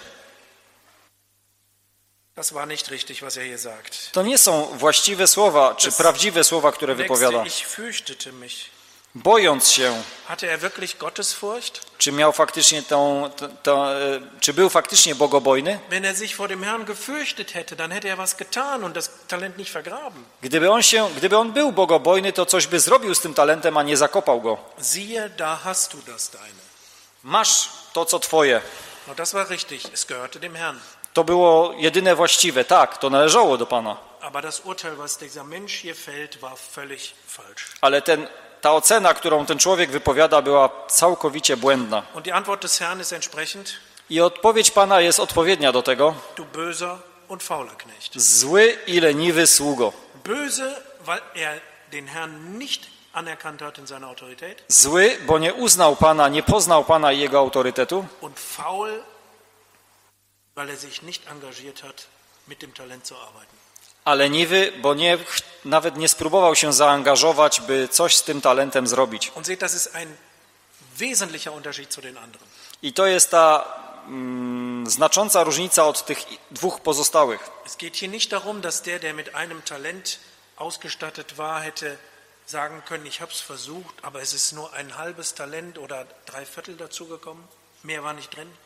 Das war nicht richtig, was er hier sagt. To nie są właściwe słowa, czy prawdziwe słowa, które wypowiada. Ich fürchtete mich. Bojąc się, Hatte er wirklich Gottesfurcht? czy miał faktycznie czy był faktycznie bogobojny? Wenn er sich vor dem Herrn gefürchtet hätte, dann hätte er was getan und das Talent nicht vergraben. Gdyby on był bogobojny, to coś by zrobił z tym talentem, a nie zakopał go. Siehe, da hast du das deine. Masz to, co twoje. No, das war richtig, es gehörte dem Herrn. To było jedyne właściwe. Tak, to należało do Pana. Aber das Urteil, was dieser Mensch hier fällt, war völlig falsch. Ale ta ocena, którą ten człowiek wypowiada, była całkowicie błędna. Und die Antwort des Herrn ist entsprechend: I odpowiedź Pana jest odpowiednia do tego. Du böser und fauler Knecht. Zły i leniwy sługo. Böse, weil er den Herrn nicht anerkannt hat in seiner Autorität. Zły, bo nie uznał Pana, nie poznał Pana i Jego autorytetu. Und faul, weil er sich nicht engagiert hat, mit dem Talent zu arbeiten. A leniwy, bo nawet nie spróbował się zaangażować, by coś z tym talentem zrobić. Und seht, das ist ein wesentlicher Unterschied zu den anderen. I to jest ta znacząca różnica od tych dwóch pozostałych. Es geht hier nicht darum, dass der mit einem Talent ausgestattet war, hätte sagen können, ich habe es versucht, aber es ist nur ein halbes Talent oder 3/4 dazugekommen. Mehr war nicht drin.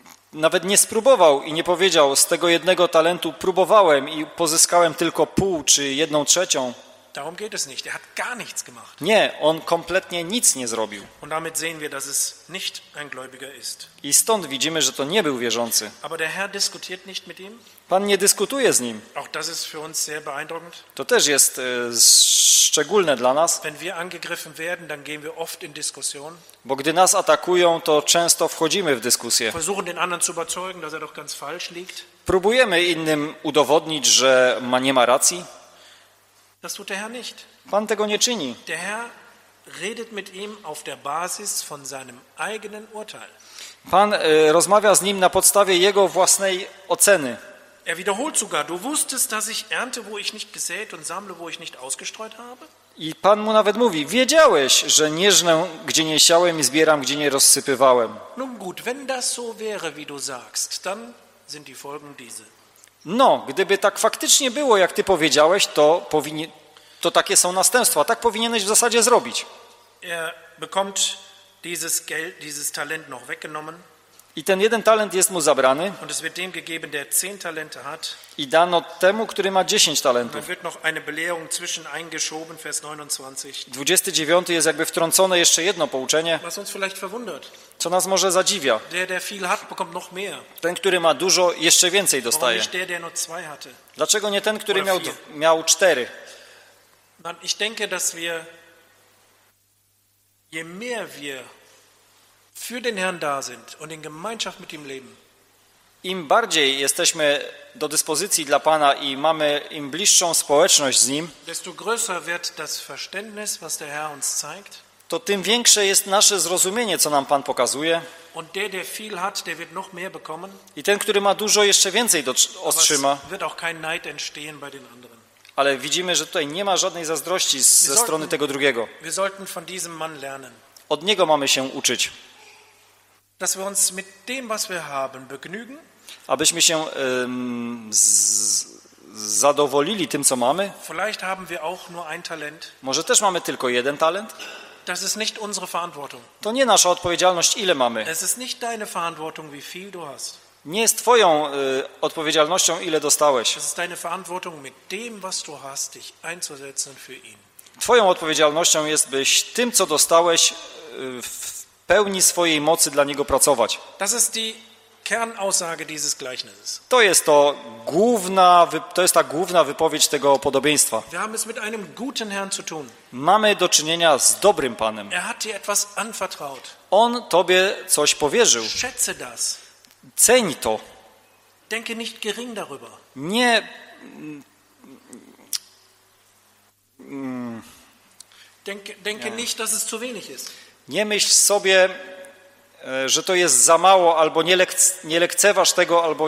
nawet nie spróbował i nie powiedział: z tego jednego talentu próbowałem i pozyskałem tylko pół czy 1/3. Darum geht es nicht. Er hat gar nichts gemacht. Nie, on kompletnie nic nie zrobił. Und damit sehen wir, dass es nicht ein Gläubiger ist. I stąd widzimy, że to nie był wierzący. Aber der Herr diskutiert nicht mit ihm. Pan nie dyskutuje z nim. Auch das ist für uns sehr beeindruckend. To też jest szczególne dla nas, Wenn wir angegriffen werden, dann gehen wir oft in Diskussion, bo gdy nas atakują, to często wchodzimy w dyskusję. versuchen den anderen zu überzeugen, dass er doch ganz falsch liegt. Próbujemy innym udowodnić, że nie ma racji. Das tut der Herr nicht. Pan tego nie czyni. Der Herr redet mit ihm auf der Basis von seinem eigenen Urteil. Pan rozmawia z nim na podstawie jego własnej oceny. Er wiederholt sogar: Du wusstest, dass ich ernte, wo ich nicht gesät und sammle, wo ich nicht ausgestreut habe? I Pan mu nawet mówi: wiedziałeś, że nie żnę, gdzie nie siałem i zbieram, gdzie nie rozsypywałem. Nun gut, wenn das so wäre, wie du sagst, dann sind die Folgen diese. No, gdyby tak faktycznie było, jak ty powiedziałeś, to takie są następstwa. Tak powinieneś w zasadzie zrobić. Er bekommt dieses Geld, dieses Talent noch weggenommen I ten 1 talent jest mu zabrany und es wird dem gegeben, der 10 Talente hat. i dano temu, który ma 10 talentów. Dann wird noch eine Belehrung zwischen eingeschoben, Vers 29, 29 jest jakby wtrącone jeszcze jedno pouczenie, was uns vielleicht verwundert. co nas może zadziwia. Der viel hat, bekommt noch mehr. Ten, który ma dużo, jeszcze więcej Warum dostaje. nicht der nur 2 hatte? Dlaczego nie ten, który Oder miał 4? Ich denke, dass wir, je mehr wir für den Herrn da sind und in Gemeinschaft mit ihm leben, Im bardziej jesteśmy do dyspozycji dla Pana i mamy im bliższą społeczność z Nim, desto größer wird das Verständnis, was der Herr uns zeigt. to tym większe jest nasze zrozumienie, co nam Pan pokazuje. Und der viel hat, der wird noch mehr bekommen. I ten, który ma dużo, jeszcze więcej Aber otrzyma. es wird auch kein Neid entstehen bei den anderen. Ale widzimy, że tutaj nie ma żadnej zazdrości ze strony tego drugiego. Wir sollten von diesem Mann lernen, Od niego mamy się uczyć. dass wir uns mit dem, was wir haben, begnügen. Abyśmy się zadowolili tym, co mamy. Vielleicht haben wir auch nur ein Talent. Może też mamy tylko 1 talent. Das ist nicht unsere Verantwortung. To nie nasza odpowiedzialność, ile mamy. Es ist nicht deine Verantwortung, wie viel du hast. Nie jest twoją odpowiedzialnością, ile dostałeś. Es ist deine Verantwortung, mit dem, was du hast, dich einzusetzen für ihn. Twoją odpowiedzialnością jest, byś tym, co dostałeś, w pełni swojej mocy dla niego pracować. Das ist die Kernaussage dieses Gleichnisses. To jest ta główna wypowiedź tego podobieństwa. Wir haben es mit einem guten Herrn zu tun. Mamy do czynienia z dobrym Panem. Er hat dir etwas anvertraut. On tobie coś powierzył. Schätze das. Ceń to. Denke nicht gering darüber. Nie, Denke nicht, dass es zu wenig ist. nie myśl sobie, że to jest za mało, albo nie lekceważ tego, albo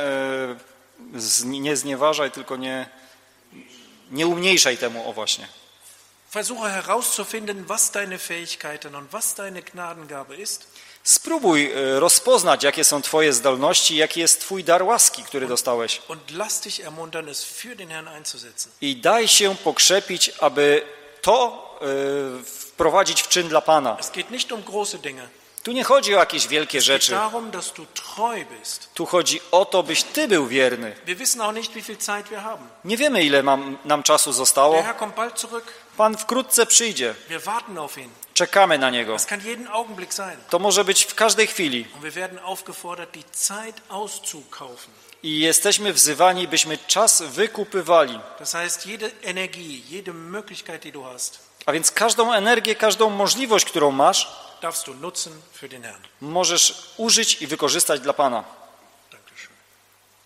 nie znieważaj, tylko nie umniejszaj temu, o właśnie. Versuche herauszufinden, was deine Fähigkeiten und was deine Gnadengabe ist. Spróbuj rozpoznać, jakie są twoje zdolności, jaki jest twój dar łaski, który dostałeś. Und lass dich ermuntern, es für den Herrn einzusetzen. I daj się pokrzepić, aby to wprowadzić w czyn dla Pana. Es geht nicht um große Dinge. Tu nie chodzi o jakieś wielkie Es geht rzeczy. darum, dass du treu bist. Tu chodzi o to, byś ty był wierny. Wir wissen auch nicht, wie viel Zeit wir haben. Nie wiemy, ile nam czasu zostało. Der Herr kommt bald zurück. Pan wkrótce przyjdzie. Wir warten auf ihn. Czekamy na Niego. Das kann jeden Augenblick sein. To może być w każdej chwili. Und wir werden aufgefordert, die Zeit auszukaufen. I jesteśmy wzywani, byśmy czas wykupywali. Das heißt, jede Energie, jede Möglichkeit, die du hast, A więc każdą energię, każdą możliwość, którą masz, darfst du nutzen für den Herrn. możesz użyć i wykorzystać dla Pana.